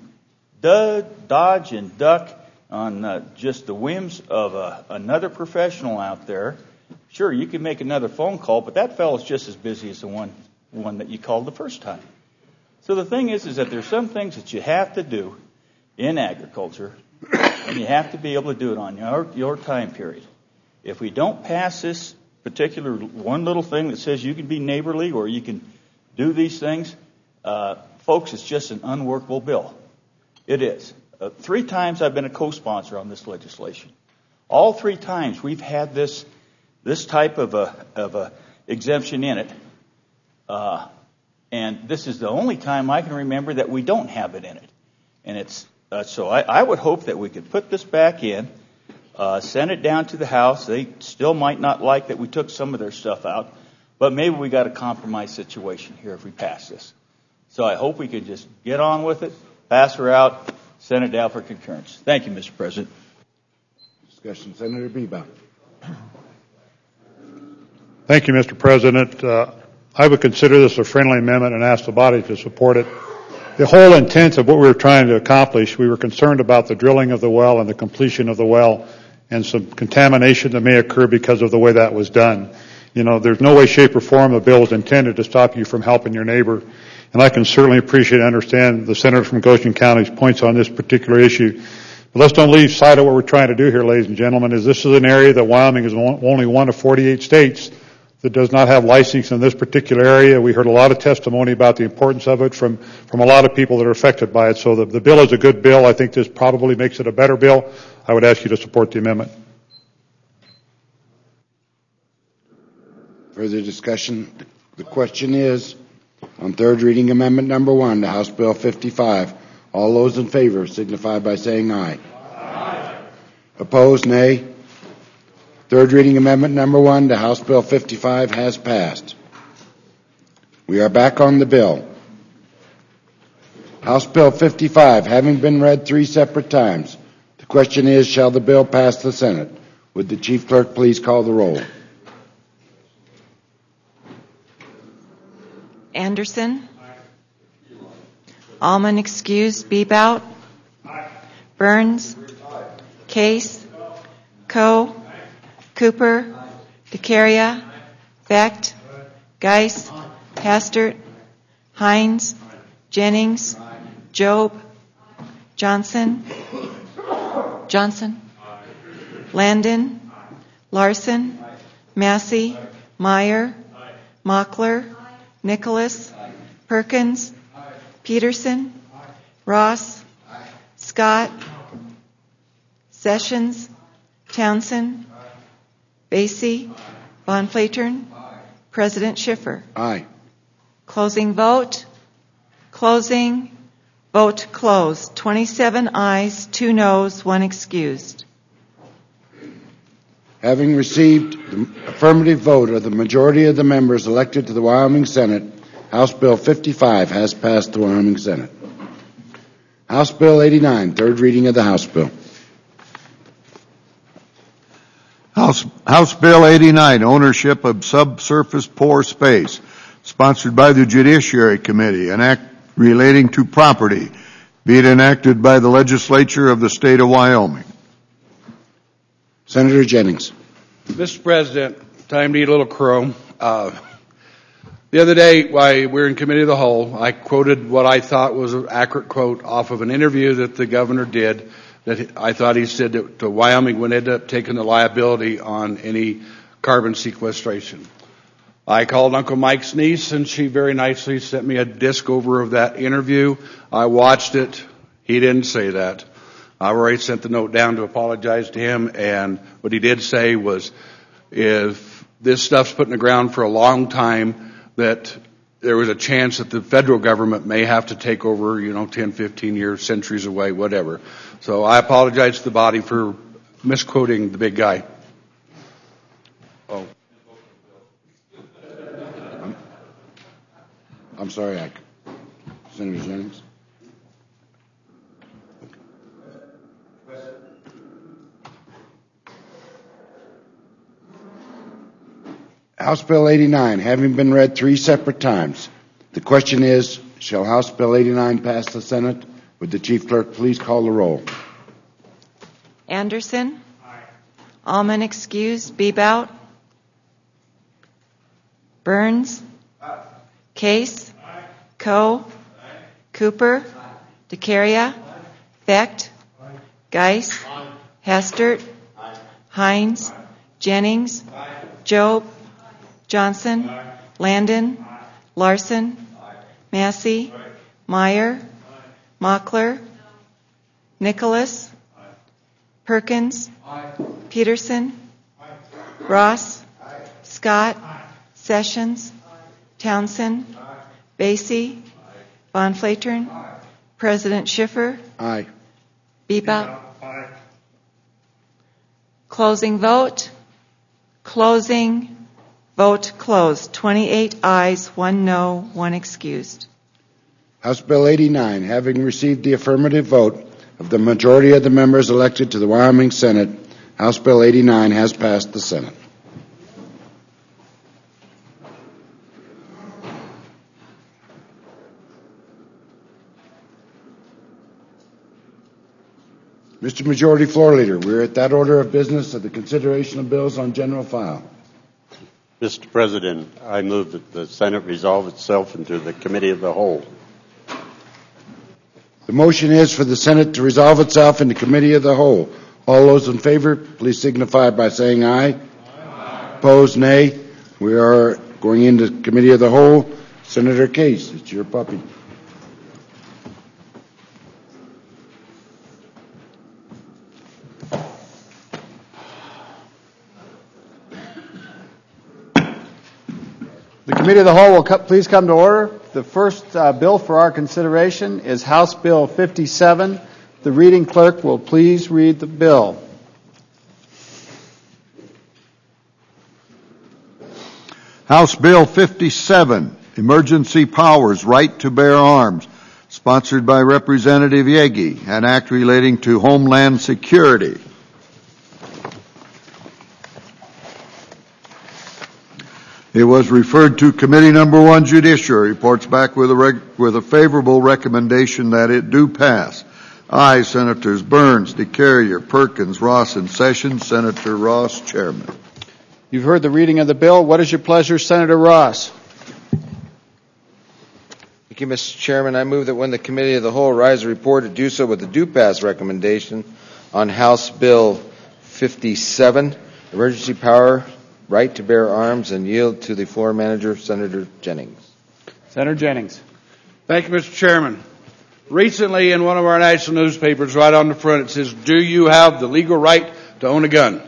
Speaker 18: dodge and duck on just the whims of another professional out there, sure, you can make another phone call, but that fellow's just as busy as the one that you called the first time. So the thing is that there's some things that you have to do in agriculture, and you have to be able to do it on your time period. If we don't pass this particular one little thing that says you can be neighborly or you can do these things, folks, it's just an unworkable bill. It is. 3 times I've been a co-sponsor on this legislation. All 3 times we've had this type of a exemption in it, and this is the only time I can remember that we don't have it in it. And it's so I would hope that we could put this back in, send it down to the House. They still might not like that we took some of their stuff out, but maybe we got a compromise situation here if we pass this. So I hope we could just get on with it, pass her out, Senate down for concurrence. Thank you, Mr. President.
Speaker 1: Discussion, Senator Bebout.
Speaker 19: Thank you, Mr. President. I would consider this a friendly amendment and ask the body to support it. The whole intent of what we were trying to accomplish, we were concerned about the drilling of the well and the completion of the well and some contamination that may occur because of the way that was done. You know, there's no way, shape, or form the bill is intended to stop you from helping your neighbor. And I can certainly appreciate and understand the senator from Goshen County's points on this particular issue. But let's don't lose sight of what we're trying to do here, ladies and gentlemen, is this is an area that Wyoming is only one of 48 states that does not have licensing in this particular area. We heard a lot of testimony about the importance of it from a lot of people that are affected by it. So the bill is a good bill. I think this probably makes it a better bill. I would ask you to support the amendment.
Speaker 1: Further discussion? The question is, on third reading amendment number 1 to House Bill 55, all those in favor signify by saying aye. Aye. Opposed, nay. Third reading amendment number 1 to House Bill 55 has passed. We are back on the bill. House Bill 55, having been read 3 separate times, the question is, shall the bill pass the Senate? Would the Chief Clerk please call the roll?
Speaker 2: Anderson? Alman excused. Bebout? Burns? Case? Coe? Cooper? DeCaria? Vecht? Geis? Hastert? Hines? Jennings? Job? Johnson? Landon? Larson? Massey? Meyer? Mockler? Nicholas? Perkins? Peterson? Ross? Scott? Sessions? Townsend? Basie? Von Flatern? President Schiffer?
Speaker 1: Aye.
Speaker 2: Closing vote. Closing. Vote closed. 27 ayes, 2 noes, 1 excused.
Speaker 1: Having received the affirmative vote of the majority of the members elected to the Wyoming Senate, House Bill 55 has passed the Wyoming Senate. House Bill 89, third reading of the House bill.
Speaker 4: House Bill 89, ownership of subsurface pore space, sponsored by the Judiciary Committee, an act relating to property, be it enacted by the legislature of the state of Wyoming.
Speaker 1: Senator Jennings.
Speaker 5: Mr. President, time to eat a little crow. The other day, while we were in Committee of the Whole, I quoted what I thought was an accurate quote off of an interview that the governor did, that I thought he said that Wyoming would end up taking the liability on any carbon sequestration. I called Uncle Mike's niece, and she very nicely sent me a disc over of that interview. I watched it. He didn't say that. I already sent the note down to apologize to him, and what he did say was, if this stuff's put in the ground for a long time, that there was a chance that the federal government may have to take over, 10, 15 years, centuries away, whatever. So I apologize to the body for misquoting the big guy.
Speaker 1: Oh. I'm sorry, Senator Jennings. House Bill 89, having been read 3 separate times. The question is, shall House Bill 89 pass the Senate? Would the Chief Clerk please call the roll?
Speaker 2: Anderson? Aye. Alman excused. Bebout? Burns? Aye. Case? Aye. Coe? Aye. Cooper? Aye. DeCaria? Aye. Vecht? Aye. Geis? Aye. Hastert? Aye. Hines? Aye. Jennings? Aye. Job? Johnson? Aye. Landon? Aye. Larson? Aye. Massey? Aye. Meyer? Aye. Mockler? Nicholas? Aye. Perkins? Aye. Peterson? Aye. Ross? Aye. Scott? Aye. Sessions? Aye. Townsend? Aye. Basie? Aye. Von Flatern? Aye. President Schiffer?
Speaker 1: Aye.
Speaker 2: Bebout? Aye. Closing vote. Closing. Vote closed. 28 ayes, 1 no, 1 excused.
Speaker 1: House Bill 89, having received the affirmative vote of the majority of the members elected to the Wyoming Senate, House Bill 89 has passed the Senate. Mr. Majority Floor Leader, we're at that order of business of the consideration of bills on general file.
Speaker 9: Mr. President, I move that the Senate resolve itself into the Committee of the Whole.
Speaker 1: The motion is for the Senate to resolve itself into Committee of the Whole. All those in favor, please signify by saying aye. Aye. Opposed, nay. We are going into Committee of the Whole. Senator Case, it's your puppy.
Speaker 14: The Committee of the Whole will please come to order. The first bill for our consideration is House Bill 57. The reading clerk will please read the bill.
Speaker 4: House Bill 57, Emergency Powers, Right to Bear Arms, sponsored by Representative Yegi, an act relating to Homeland Security. It was referred to Committee Number 1, Judiciary. Reports back with a favorable recommendation that it do pass. Aye, Senators Burns, DeCarrier, Perkins, Ross, and Sessions. Senator Ross, Chairman.
Speaker 14: You've heard the reading of the bill. What is your pleasure, Senator Ross?
Speaker 7: Thank you, Mr. Chairman. I move that when the Committee of the Whole rise a report to do so with the do-pass recommendation on House Bill 57, Emergency Power, Right to Bear Arms, and yield to the floor manager, Senator Jennings.
Speaker 14: Senator Jennings.
Speaker 5: Thank you, Mr. Chairman. Recently, in one of our national newspapers, right on the front, it says, "Do you have the legal right to own a gun?"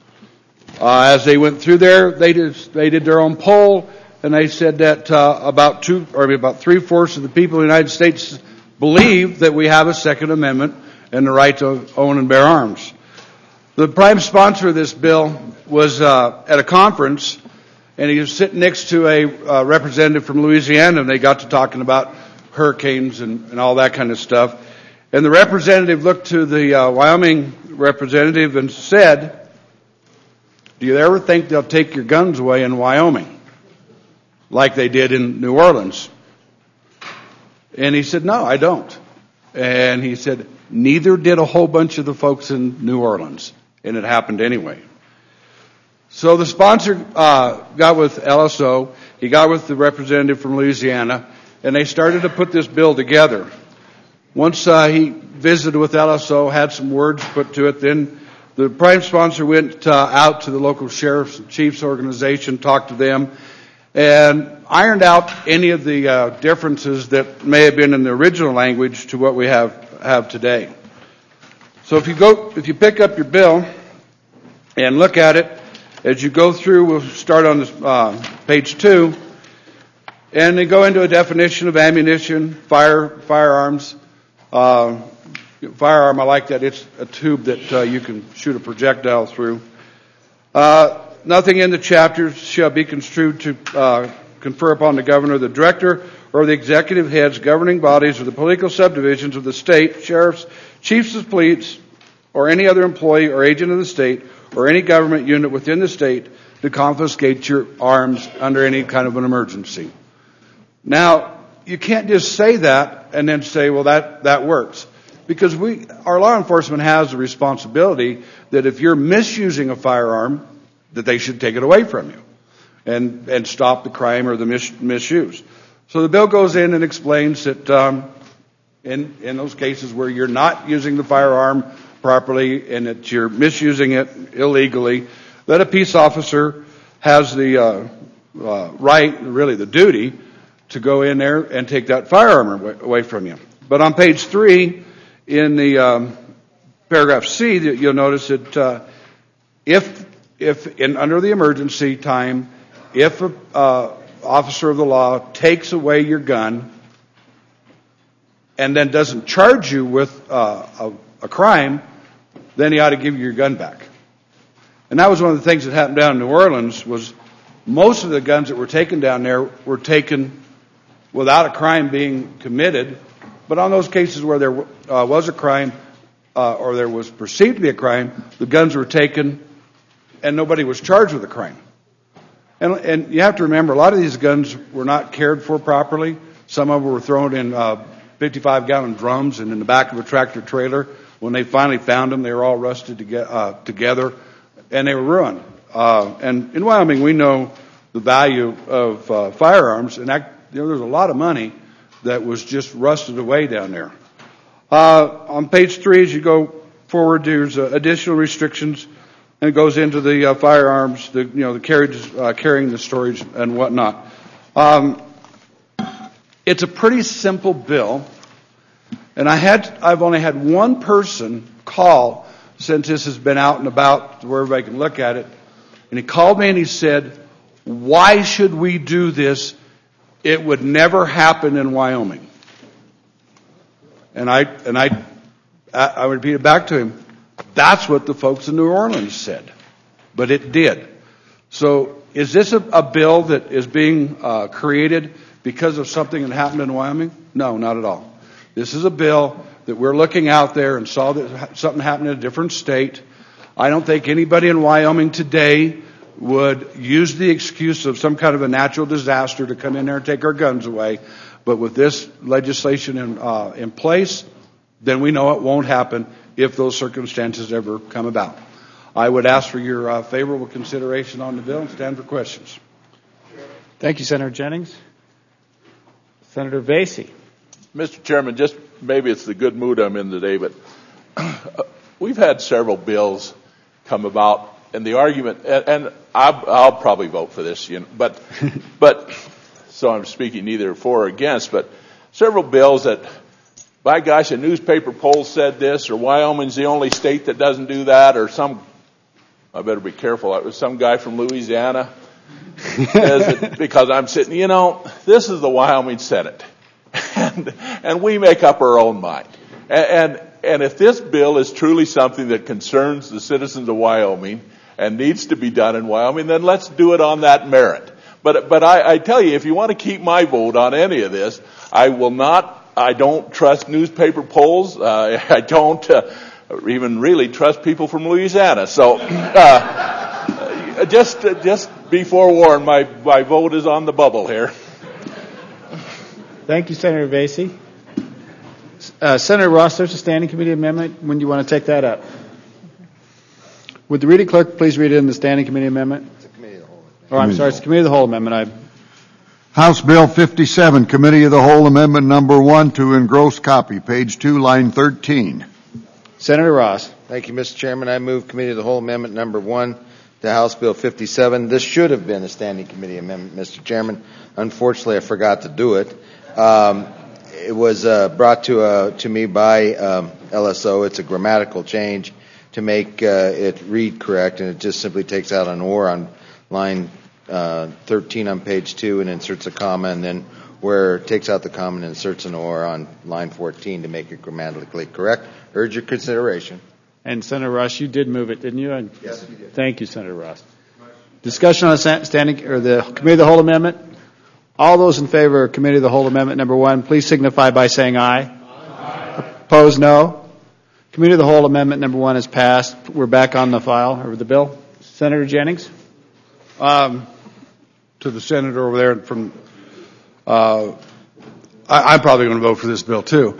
Speaker 5: As they went through there, they did their own poll, and they said that about 3/4 of the people in the United States believe that we have a Second Amendment and the right to own and bear arms. The prime sponsor of this bill was at a conference, and he was sitting next to a representative from Louisiana, and they got to talking about hurricanes and all that kind of stuff. And the representative looked to the Wyoming representative and said, "Do you ever think they'll take your guns away in Wyoming like they did in New Orleans?" And he said, "No, I don't." And he said, "Neither did a whole bunch of the folks in New Orleans." And it happened anyway. So the sponsor got with LSO, he got with the representative from Louisiana, and they started to put this bill together. Once he visited with LSO, had some words put to it, then the prime sponsor went out to the local sheriff's and chiefs organization, talked to them, and ironed out any of the differences that may have been in the original language to what we have today. So if you pick up your bill and look at it, as you go through, we'll start on this, page 2, and they go into a definition of ammunition, firearms. Firearm, I like that. It's a tube that you can shoot a projectile through. Nothing in the chapter shall be construed to confer upon the governor, the director, or the executive heads, governing bodies, or the political subdivisions of the state, sheriffs, chiefs of police, or any other employee or agent of the state, or any government unit within the state to confiscate your arms under any kind of an emergency. Now, you can't just say that and then say, well, that works. Because our law enforcement has the responsibility that if you're misusing a firearm, that they should take it away from you and stop the crime or the misuse. So the bill goes in and explains that in those cases where you're not using the firearm properly and that you're misusing it illegally, that a peace officer has the right, really the duty, to go in there and take that firearm away from you. But on page 3, in the paragraph C, you'll notice that if under the emergency time, if an officer of the law takes away your gun and then doesn't charge you with a crime, then he ought to give you your gun back. And that was one of the things that happened down in New Orleans, was most of the guns that were taken down there were taken without a crime being committed. But on those cases where there was a crime, or there was perceived to be a crime, the guns were taken and nobody was charged with a crime. And you have to remember, a lot of these guns were not cared for properly. Some of them were thrown in 55-gallon drums and in the back of a tractor trailer. When they finally found them, they were all rusted together, and they were ruined. And in Wyoming, we know the value of firearms, and there's a lot of money that was just rusted away down there. On page 3, as you go forward, there's additional restrictions, and it goes into the firearms, the carrying, the storage, and whatnot. It's a pretty simple bill, and I've only had one person call since this has been out and about where everybody can look at it, and he called me and he said, "Why should we do this? It would never happen in Wyoming." And I repeated back to him, that's what the folks in New Orleans said, but it did. So is this a bill that is being created because of something that happened in Wyoming? No, not at all. This is a bill that we're looking out there and saw that something happened in a different state. I don't think anybody in Wyoming today would use the excuse of some kind of a natural disaster to come in there and take our guns away. But with this legislation in place, then we know it won't happen if those circumstances ever come about. I would ask for your favorable consideration on the bill and stand for questions.
Speaker 14: Thank you, Senator Jennings. Senator Vasey.
Speaker 10: Mr. Chairman, just maybe it's the good mood I'm in today, but we've had several bills come about, and the argument, and I'll probably vote for this, but so I'm speaking neither for or against, but several bills that, by gosh, a newspaper poll said this, or Wyoming's the only state that doesn't do that, or I better be careful, it was some guy from Louisiana, because I'm sitting, this is the Wyoming Senate, and we make up our own mind. And if this bill is truly something that concerns the citizens of Wyoming and needs to be done in Wyoming, then let's do it on that merit. But I tell you, if you want to keep my vote on any of this, I don't trust newspaper polls. I don't even really trust people from Louisiana. So just be forewarned, my vote is on the bubble here.
Speaker 14: Thank you, Senator Vasey. Senator Ross, there's a standing committee amendment. When do you want to take that up? Would the reading clerk please read in the standing committee amendment? It's a committee of the whole. Oh, I'm sorry, it's the committee of the whole amendment.
Speaker 4: House Bill 57, Committee of the Whole Amendment number 1 to engross copy, page 2, line 13.
Speaker 14: Senator Ross.
Speaker 7: Thank you, Mr. Chairman. I move Committee of the Whole Amendment number 1 to House Bill 57. This should have been a standing committee amendment, Mr. Chairman. Unfortunately, I forgot to do it. It was brought to me by LSO. It's a grammatical change to make it read correct, and it just simply takes out an or on line 13 on page 2 and inserts a comma, and then where it takes out the comma and inserts an or on line 14 to make it grammatically correct. Urge your consideration.
Speaker 14: And Senator Ross, you did move it, didn't you?
Speaker 7: Yes, we did.
Speaker 14: Thank you, Senator Ross. Discussion on the Committee of the Whole Amendment. All those in favor of Committee of the Whole Amendment number 1, please signify by saying aye. Aye. Opposed, no. Committee of the Whole Amendment number 1 is passed. We're back on the file, or the bill. Senator Jennings?
Speaker 5: To the senator over there from, I'm probably going to vote for this bill too.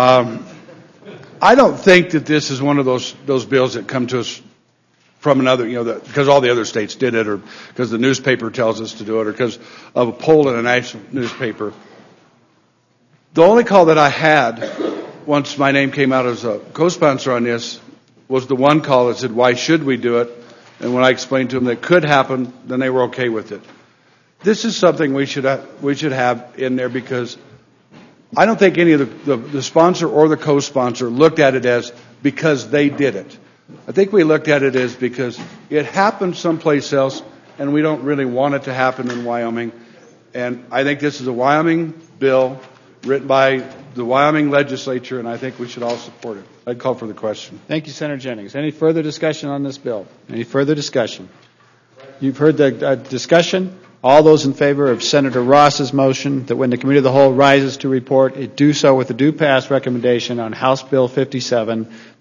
Speaker 5: I don't think that this is one of those bills that come to us from another, because all the other states did it, or because the newspaper tells us to do it, or because of a poll in a national newspaper. The only call that I had once my name came out as a co-sponsor on this was the one call that said, "Why should we do it?" And when I explained to them that it could happen, then they were okay with it. This is something we should have in there, because I don't think any of the sponsor or the co-sponsor looked at it as because they did it. I think we looked at it as because it happened someplace else, and we don't really want it to happen in Wyoming. And I think this is a Wyoming bill written by the Wyoming legislature, and I think we should all support it. I'd call for the question.
Speaker 14: Thank you, Senator Jennings. Any further discussion on this bill? Any further discussion? You've heard the discussion. All those in favor of Senator Ross's motion that when the Committee of the Whole rises to report, it do so with a due pass recommendation on House Bill 57,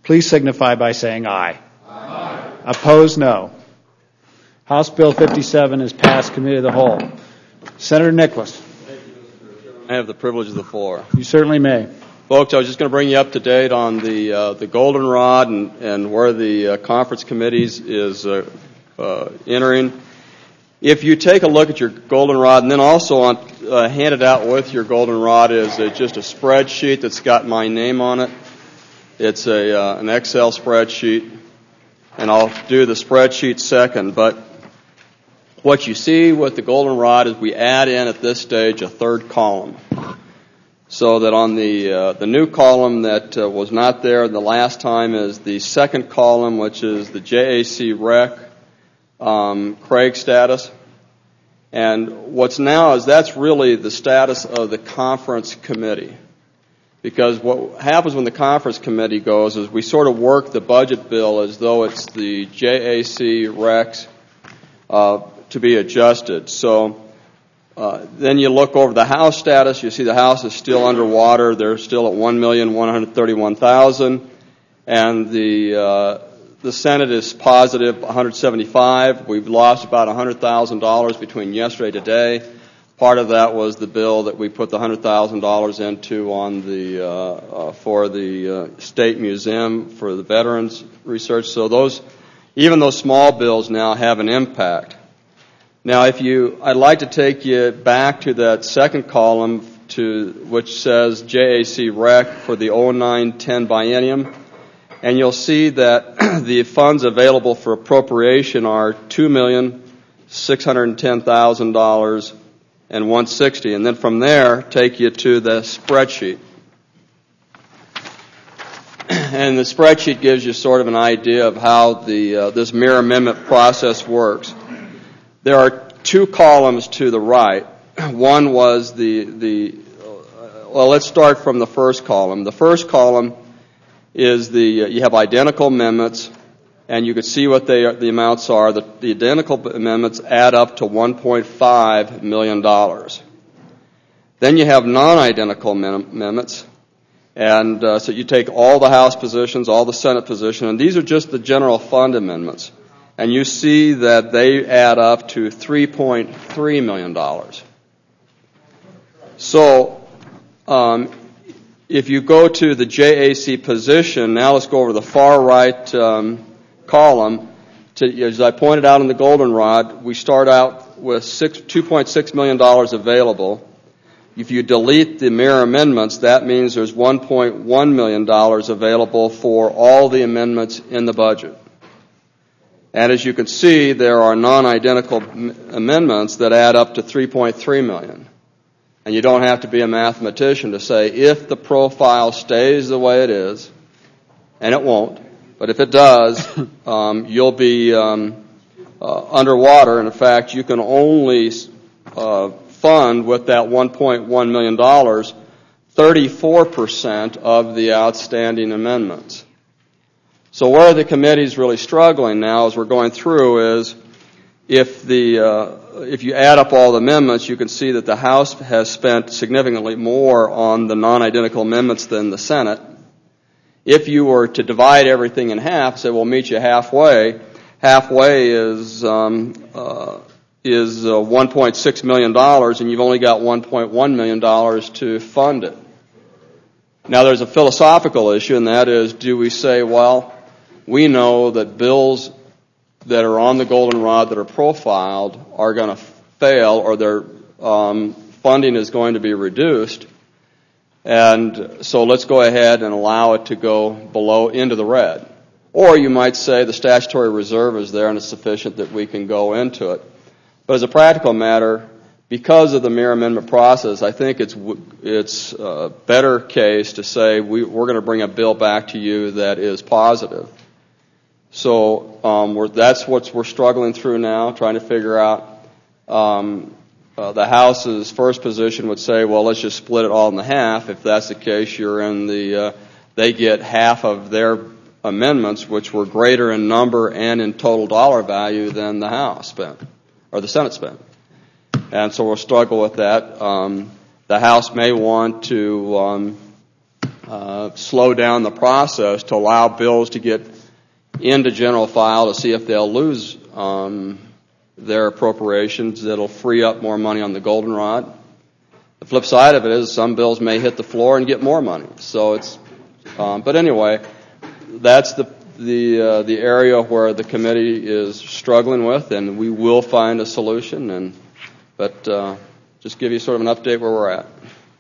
Speaker 14: please signify by saying aye. Aye. Opposed, no. House Bill 57 is passed committee of the whole. Senator Nicholas.
Speaker 21: I have the privilege of the floor.
Speaker 14: You certainly may.
Speaker 21: Folks, I was just going to bring you up to date on the goldenrod and where the conference committees is entering. If you take a look at your goldenrod, and then also handed out with your goldenrod is just a spreadsheet that's got my name on it. It's an Excel spreadsheet, and I'll do the spreadsheet second. But what you see with the goldenrod is we add in at this stage a third column. So that on the new column that was not there the last time is the second column, which is the JAC Rec Craig status. And what's now is that's really the status of the conference committee. Because what happens when the conference committee goes is we sort of work the budget bill as though it's the JAC Recs to be adjusted. So then you look over the House status. You see the House is still underwater. They're still at $1,131,000, and the Senate is positive 175. We've lost about $100,000 between yesterday and today. Part of that was the bill that we put the $100,000 into on for the State Museum for the Veterans Research. So even those small bills now have an impact. Now, I'd like to take you back to that second column which says JAC Rec for the 09-10 biennium, and you'll see that the funds available for appropriation are $2,610,000 and $160, and then from there take you to the spreadsheet. And the spreadsheet gives you sort of an idea of how this mirror amendment process works. There are two columns to the right. One was well, let's start from the first column. The first column is you have identical amendments, and you can see what the amounts are. The identical amendments add up to $1.5 million. Then you have non-identical amendments, and so you take all the House positions, all the Senate positions, and these are just the general fund amendments. And you see that they add up to $3.3 million. So if you go to the JAC position, now let's go over to the far right column. As I pointed out in the goldenrod, we start out with $2.6 million available. If you delete the mirror amendments, that means there's $1.1 million available for all the amendments in the budget. And as you can see, there are non-identical amendments that add up to $3.3 million. And you don't have to be a mathematician to say if the profile stays the way it is, and it won't, but if it does, you'll be underwater. And in fact, you can only fund with that $1.1 million 34% of the outstanding amendments. So where the committee's really struggling now as we're going through is if you add up all the amendments, you can see that the House has spent significantly more on the non-identical amendments than the Senate. If you were to divide everything in half, say we'll meet you halfway, halfway is $1.6 million, and you've only got $1.1 million to fund it. Now there's a philosophical issue, and that is, do we say, well, we know that bills that are on the goldenrod that are profiled are going to fail, or their funding is going to be reduced, and so let's go ahead and allow it to go below into the red. Or you might say the statutory reserve is there and it's sufficient that we can go into it. But as a practical matter, because of the mirror amendment process, I think it's a better case to say we're going to bring a bill back to you that is positive. So that's what we're struggling through now, trying to figure out. The House's first position would say, well, let's just split it all in half. If that's the case, you're in they get half of their amendments, which were greater in number and in total dollar value than the House spent, or the Senate spent. And so we'll struggle with that. The House may want to slow down the process to allow bills to get into general file to see if they'll lose their appropriations. That'll free up more money on the goldenrod. The flip side of it is some bills may hit the floor and get more money. So it's, but anyway, that's the area where the committee is struggling with, and we will find a solution. But just give you sort of an update where we're at.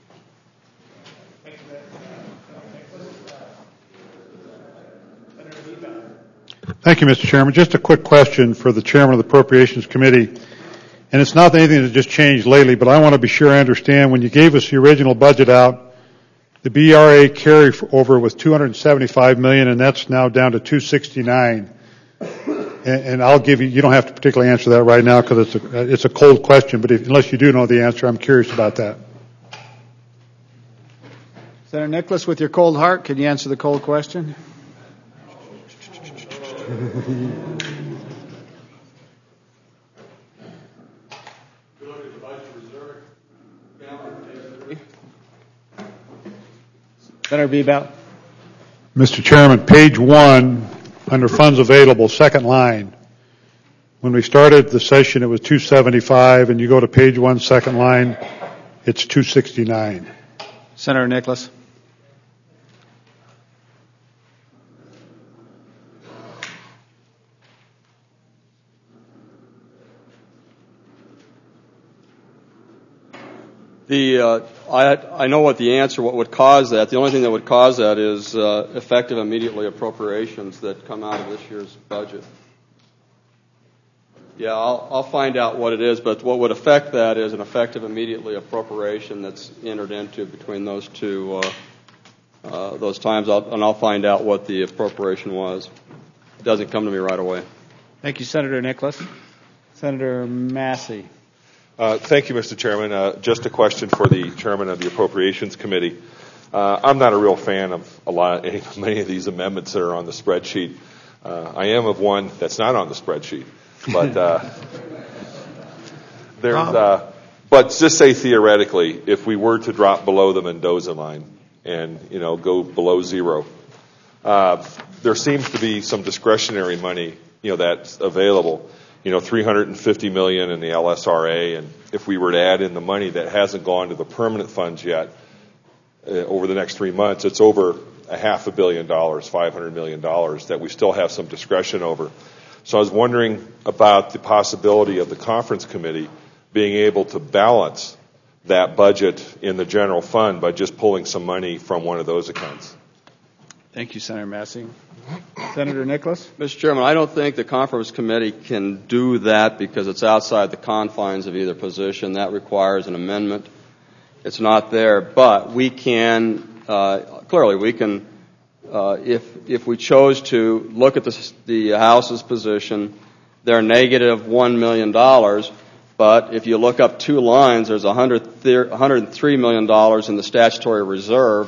Speaker 19: Thank you, Mr. Chairman. Just a quick question for the chairman of the Appropriations Committee. And it's not anything that just changed lately, but I want to be sure I understand. When you gave us the original budget out, the BRA carryover was $275 million, and that's now down to $269. And I'll give you, you don't have to particularly answer that right now because it's a cold question, but unless you do know the answer, I'm curious about that.
Speaker 14: Senator Nicholas, with your cold heart, can you answer the cold question? Senator Bebout.
Speaker 19: Mr. Chairman, page 1, under funds available, second line. When we started the session, it was 275, and you go to page 1, second line, it's 269.
Speaker 14: Senator Nicholas.
Speaker 21: I know what the answer, what would cause that. The only thing that would cause that is effective immediately appropriations that come out of this year's budget. Yeah, I'll find out what it is, but what would affect that is an effective immediately appropriation that's entered into between those two those times, and I'll find out what the appropriation was. It doesn't come to me right away.
Speaker 14: Thank you, Senator Nicholas. Senator Massey.
Speaker 12: Thank you, Mr. Chairman. Just a question for the chairman of the Appropriations Committee. I'm not a real fan of many of these amendments that are on the spreadsheet. I am of one that's not on the spreadsheet, but but just say theoretically, if we were to drop below the Mendoza line and go below zero, there seems to be some discretionary money that's available. $350 million in the LSRA, and if we were to add in the money that hasn't gone to the permanent funds yet, over the next 3 months, it's over $500 million, $500 million that we still have some discretion over. So I was wondering about the possibility of the conference committee being able to balance that budget in the general fund by just pulling some money from one of those accounts.
Speaker 14: Thank you, Senator Massey. Senator Nicholas?
Speaker 21: Mr. Chairman, I don't think the conference committee can do that because it's outside the confines of either position. That requires an amendment. It's not there, but we can, clearly we can, if we chose to look at the House's position, they're negative $1 million, but if you look up two lines, there's $103 million in the statutory reserve.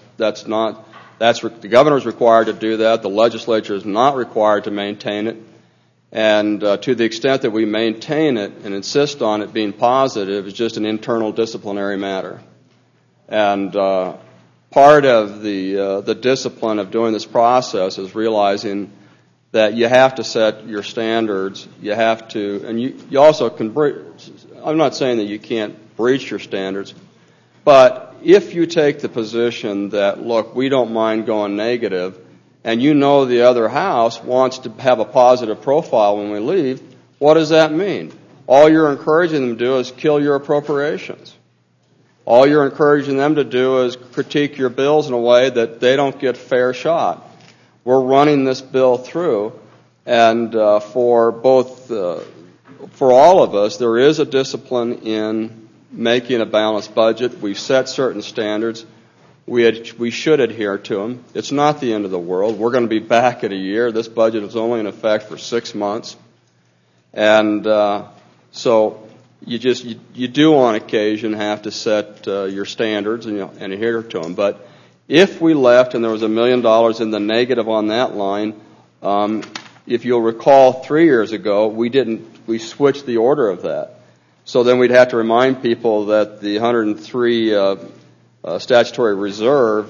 Speaker 21: The governor is required to do that. The legislature is not required to maintain it. And to the extent that we maintain it and insist on it being positive, it's just an internal disciplinary matter. And part of the discipline of doing this process is realizing that you have to set your standards. You have to, and you also can I'm not saying that you can't breach your standards, but if you take the position that, look, we don't mind going negative, and the other house wants to have a positive profile when we leave, what does that mean? All you're encouraging them to do is kill your appropriations. All you're encouraging them to do is critique your bills in a way that they don't get fair shot. We're running this bill through, and for all of us, there is a discipline in making a balanced budget. We've set certain standards. We should adhere to them. It's not the end of the world. We're going to be back in a year. This budget is only in effect for 6 months. And so you do on occasion have to set your standards and adhere to them. But if we left and there was $1 million in the negative on that line, if you'll recall 3 years ago, we switched the order of that. So then we'd have to remind people that the 103 statutory reserve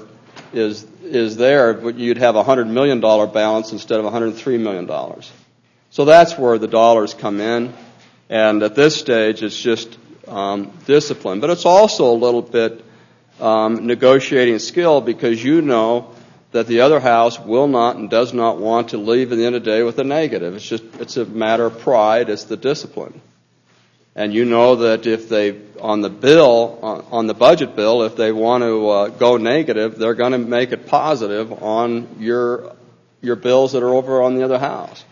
Speaker 21: is there, but you'd have a $100 million balance instead of $103 million. So that's where the dollars come in. And at this stage, it's just discipline. But it's also a little bit negotiating skill, because you know that the other house will not and does not want to leave at the end of the day with a negative. It's a matter of pride. It's the discipline. And you know that if they, on the budget bill, if they want to go negative, they're going to make it positive on your bills that are over on the other house.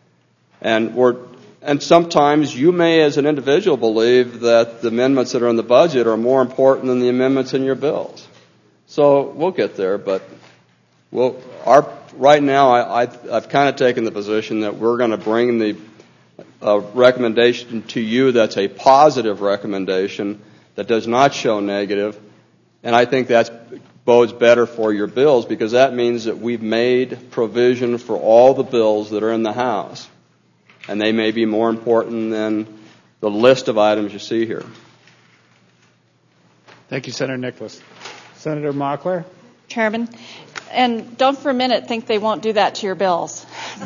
Speaker 21: And sometimes you may, as an individual, believe that the amendments that are in the budget are more important than the amendments in your bills. So we'll get there, but right now I've kind of taken the position that we're going to bring the recommendation to you that's a positive recommendation that does not show negative, and I think that bodes better for your bills, because that means that we've made provision for all the bills that are in the House, and they may be more important than the list of items you see here.
Speaker 14: Thank you, Senator Nicholas. Senator Mockler?
Speaker 16: Chairman, and don't for a minute think they won't do that to your bills.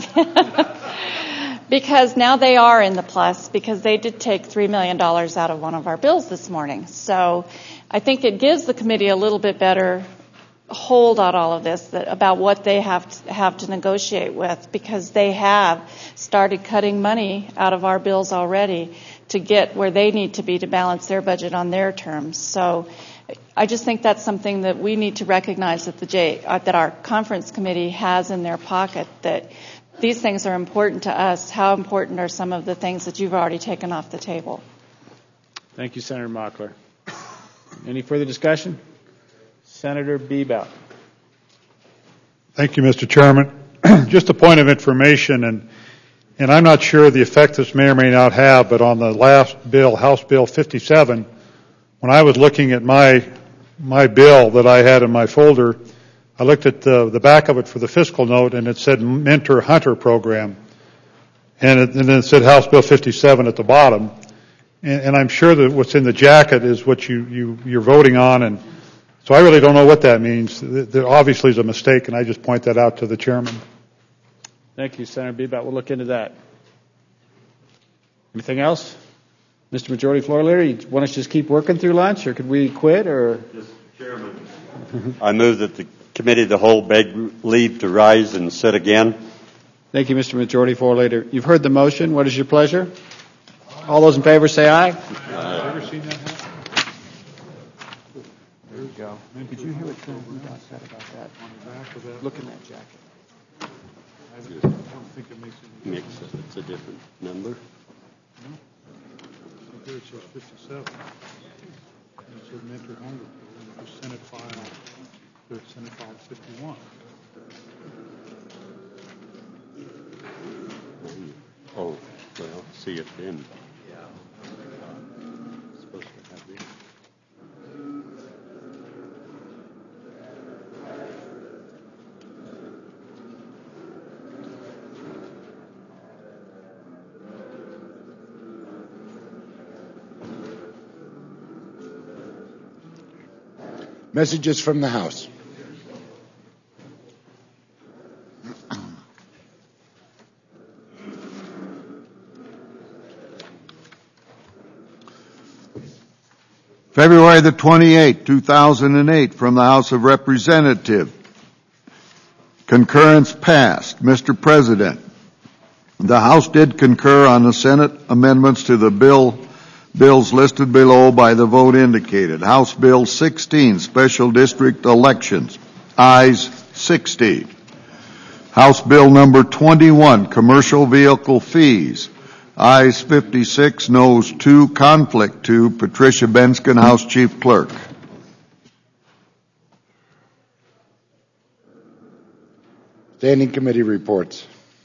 Speaker 16: Because now they are in the plus, because they did take $3 million out of one of our bills this morning. So I think it gives the committee a little bit better hold on all of this, about what they have to negotiate with, because they have started cutting money out of our bills already to get where they need to be to balance their budget on their terms. So I just think that's something that we need to recognize that our conference committee has in their pocket, that these things are important to us. How important are some of the things that you've already taken off the table?
Speaker 14: Thank you, Senator Mockler. Any further discussion? Senator Bebout.
Speaker 19: Thank you, Mr. Chairman. Just a point of information, and I'm not sure the effect this may or may not have, but on the last bill, House Bill 57, when I was looking at my bill that I had in my folder, I looked at the back of it for the fiscal note, and it said Mentor Hunter Program. And then it said House Bill 57 at the bottom. And I'm sure that what's in the jacket is what you're voting on. And so I really don't know what that means. There obviously is a mistake, and I just point that out to the chairman.
Speaker 14: Thank you, Senator Bebout. We'll look into that. Anything else? Mr. Majority Floor Leader, you want us to just keep working through lunch, or could we quit? Or
Speaker 9: Mr. Chairman, I move that the Committee of the Whole beg leave to rise and sit again.
Speaker 14: Thank you, Mr. Majority Floor Leader. You've heard the motion. What is your pleasure? All those in favor say aye.
Speaker 19: Ever seen that happen?
Speaker 14: There you go. Did you hear what Senator Bebout said about that? On the back of that? Look in that jacket.
Speaker 19: I don't think it makes any difference.
Speaker 9: Makes it. It's a different number.
Speaker 19: No. Here it says 57. And it says Mentor Hunter. The Senate file. Senate file 51.
Speaker 9: Oh, well, see it then. Supposed to have it.
Speaker 1: Messages from the House.
Speaker 4: February the 28th, 2008, from the House of Representatives. Concurrence passed. Mr. President, the House did concur on the Senate amendments to the bills listed below by the vote indicated. House Bill 16, Special District Elections, ayes 60. House Bill number 21, Commercial Vehicle Fees, ayes 56, noes 2, conflict 2. Patricia Benskin, House Chief Clerk.
Speaker 1: Standing Committee reports.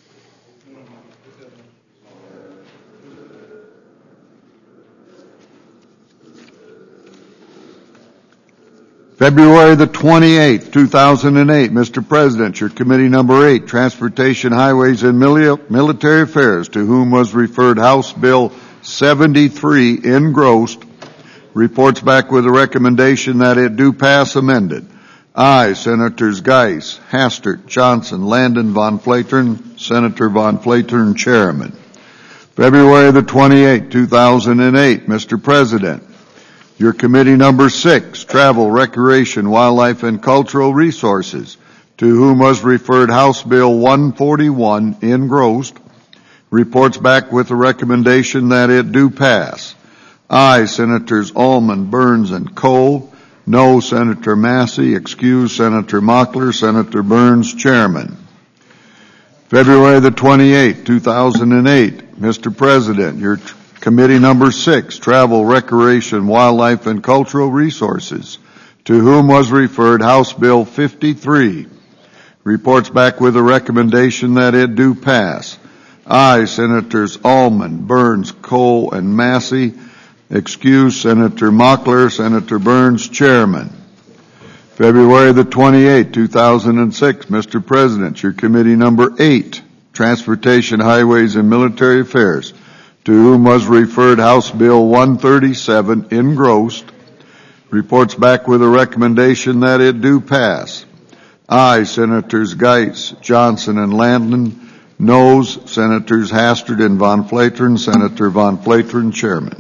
Speaker 4: February the 28th, 2008, Mr. President, your Committee number 8, Transportation, Highways, and Military Affairs, to whom was referred House Bill 73 engrossed, reports back with a recommendation that it do pass amended. Aye. Senators Geis, Hastert, Johnson, Landon, Von Flatern. Senator Von Flatern, Chairman. February the 28th, 2008. Mr. President, your committee number 6, Travel, Recreation, Wildlife, and Cultural Resources, to whom was referred House Bill 141, engrossed, reports back with the recommendation that it do pass. Aye, Senators Allman, Burns, and Cole. No, Senator Massey. Excuse, Senator Mockler. Senator Burns, Chairman. February the 28th, 2008. Mr. President, your committee number 6, Travel, Recreation, Wildlife, and Cultural Resources, to whom was referred House Bill 53, reports back with a recommendation that it do pass. Aye, Senators Allman, Burns, Cole, and Massey. Excuse, Senator Mockler. Senator Burns, Chairman. February the 28th, 2006. Mr. President, your committee number 8, Transportation, Highways, and Military Affairs, to whom was referred House Bill 137, engrossed, reports back with a recommendation that it do pass. Aye, Senators Geis, Johnson, and Landon. Noes, Senators Hastert and Von Flatern. Senator Von Flatern, Chairman.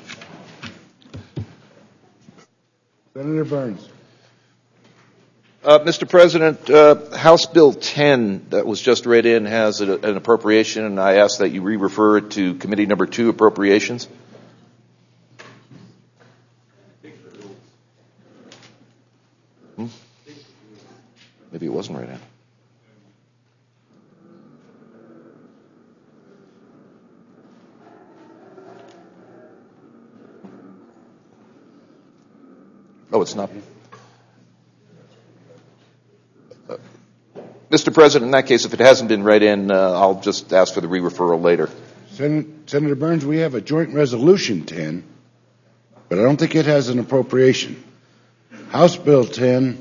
Speaker 1: Senator Burns.
Speaker 10: Mr. President, House Bill 10 that was just read in has an appropriation, and I ask that you re-refer it to Committee Number 2, Appropriations. Maybe it wasn't read in. Oh, it's not. Mr. President, in that case, if it hasn't been read in, I'll just ask for the re-referral later.
Speaker 1: Senator Burns, we have a joint resolution 10, but I don't think it has an appropriation. House Bill 10.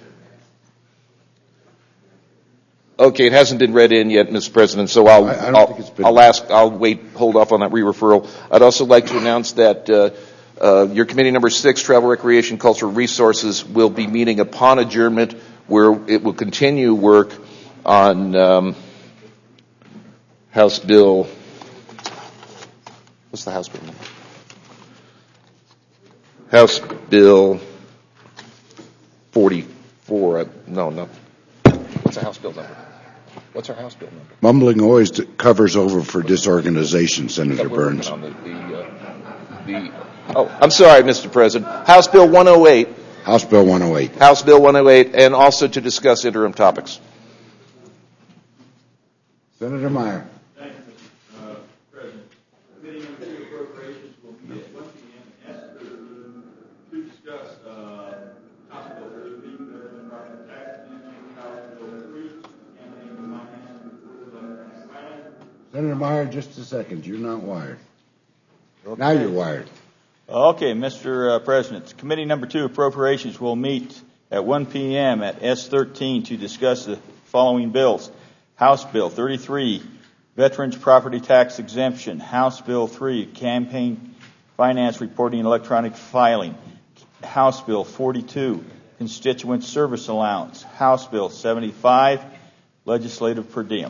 Speaker 10: Okay, it hasn't been read in yet, Mr. President, so I'll hold off on that re-referral. I'd also like to announce that your committee number 6, Travel, Recreation, Cultural Resources, will be meeting upon adjournment, where it will continue work on House Bill. What's the House Bill number? House Bill 44. No. What's the House Bill number? What's our House Bill number?
Speaker 1: Mumbling always covers over for disorganization, Senator Burns.
Speaker 10: I'm sorry, Mr. President. House Bill 108.
Speaker 1: House Bill 108.
Speaker 10: House Bill 108, and also to discuss interim topics.
Speaker 1: Senator Meyer.
Speaker 18: Thank you, Mr. President. Committee on Federal Appropriations will meet at 1 p.m. at to discuss House Bill 33, Environmental Tax, House Bill 3, campaign finance.
Speaker 1: Senator Meyer, just a second. You're not wired. Okay. Now you're wired.
Speaker 18: Okay, Mr. President. Committee number 2, Appropriations, will meet at 1 p.m. at S13 to discuss the following bills. House Bill 33, Veterans Property Tax Exemption. House Bill 3, Campaign Finance Reporting and Electronic Filing. House Bill 42, Constituent Service Allowance. House Bill 75, Legislative Per Diem.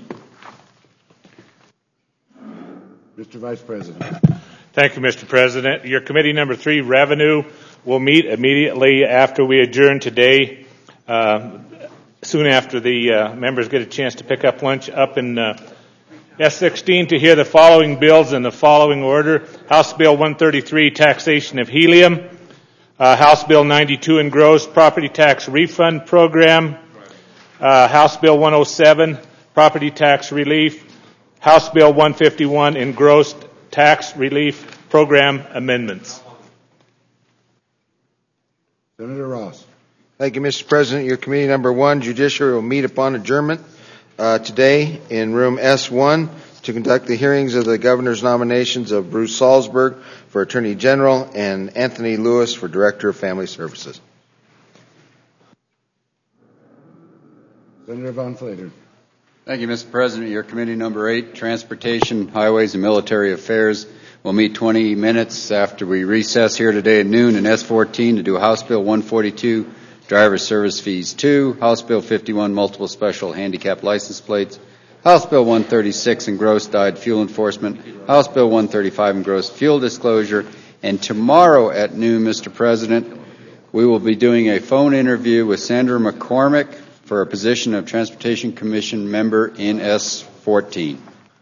Speaker 1: Mr. Vice President.
Speaker 6: Thank you, Mr. President. Your committee number 3, Revenue, will meet immediately after we adjourn today, soon after the members get a chance to pick up lunch up in S16 to hear the following bills in the following order. House Bill 133, Taxation of Helium. House Bill 92, Engrossed Property Tax Refund Program. House Bill 107, Property Tax Relief. House Bill 151, Engrossed Tax Relief Program Amendments.
Speaker 1: Senator Ross.
Speaker 7: Thank you, Mr. President. Your committee number 1, Judiciary, will meet upon adjournment today in room S1 to conduct the hearings of the governor's nominations of Bruce Salzberg for Attorney General and Anthony Lewis for Director of Family Services.
Speaker 1: Senator Von Flatern.
Speaker 15: Thank you, Mr. President. Your committee number 8, Transportation, Highways, and Military Affairs, will meet 20 minutes after we recess here today at noon in S14 to do House Bill 142, driver service fees 2, House Bill 51, multiple special handicap license plates, House Bill 136, engrossed dyed fuel enforcement, House Bill 135, engrossed fuel disclosure, and tomorrow at noon, Mr. President, we will be doing a phone interview with Sandra McCormick for a position of Transportation Commission member in S14.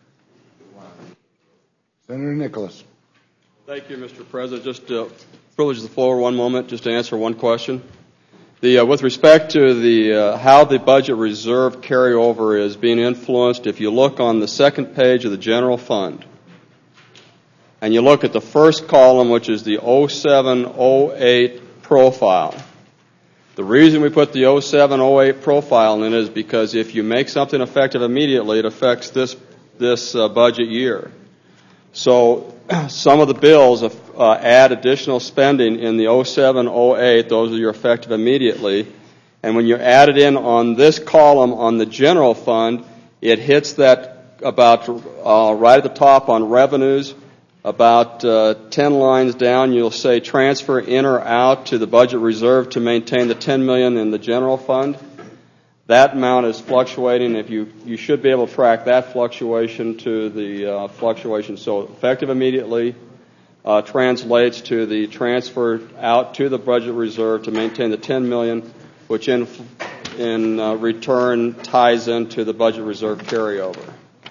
Speaker 1: Senator Nicholas.
Speaker 21: Thank you, Mr. President. Just privilege the floor one moment just to answer one question. With respect to the how the budget reserve carryover is being influenced, if you look on the second page of the general fund, and you look at the first column, which is the 07-08 profile, the reason we put the 07-08 profile in is because if you make something effective immediately, it affects this budget year. So some of the bills add additional spending in the 07-08. Those are your effective immediately. And when you add it in on this column on the general fund, it hits that about right at the top on revenues. About 10 lines down, you'll say transfer in or out to the budget reserve to maintain the $10 million in the general fund. That amount is fluctuating. If you should be able to track that fluctuation to the fluctuation. So effective immediately translates to the transfer out to the budget reserve to maintain the $10 million, which in return ties into the budget reserve carryover.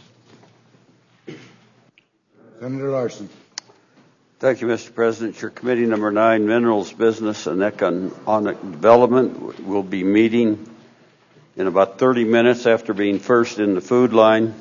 Speaker 1: Senator Larson.
Speaker 8: Thank you, Mr. President. Your committee number 9, Minerals, Business, and Economic Development, will be meeting in about 30 minutes after being first in the food line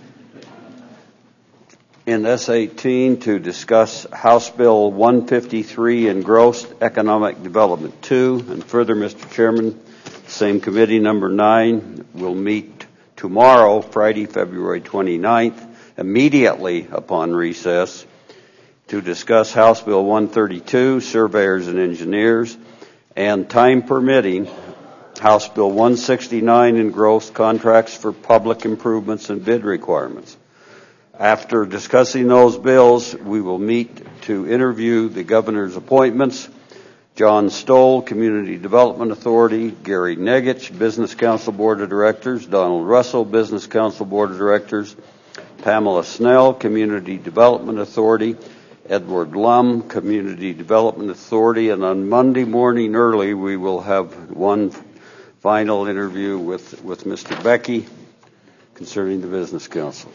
Speaker 8: in S18 to discuss House Bill 153, Engrossed Economic Development 2. And further, Mr. Chairman, same committee number 9 will meet tomorrow, Friday, February 29th, immediately upon recess, to discuss House Bill 132, Surveyors and Engineers, and time permitting, House Bill 169, Engrossed Contracts for Public Improvements and Bid Requirements. After discussing those bills, we will meet to interview the governor's appointments: John Stoll, Community Development Authority; Gary Negich, Business Council Board of Directors; Donald Russell, Business Council Board of Directors; Pamela Snell, Community Development Authority; Edward Lum, Community Development Authority. And on Monday morning early, we will have one final interview with Mr. Becky concerning the Business Council.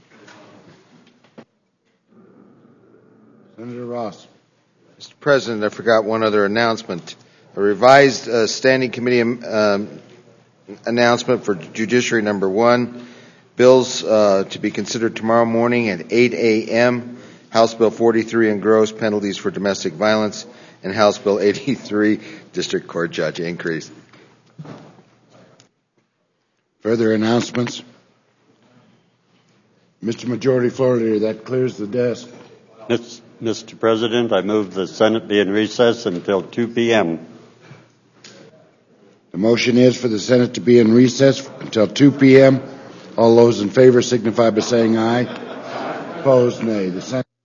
Speaker 1: Senator Ross.
Speaker 7: Mr. President, I forgot one other announcement. A revised standing committee announcement for Judiciary number 1. Bills to be considered tomorrow morning at 8 a.m. House Bill 43, Engrossed Penalties for Domestic Violence, and House Bill 83, District Court Judge Increase.
Speaker 1: Further announcements? Mr. Majority Floor Leader, that clears the desk.
Speaker 9: Mr. President, I move the Senate be in recess until 2 p.m.
Speaker 1: The motion is for the Senate to be in recess until 2 p.m. All those in favor signify by saying aye. Opposed, nay. The Senate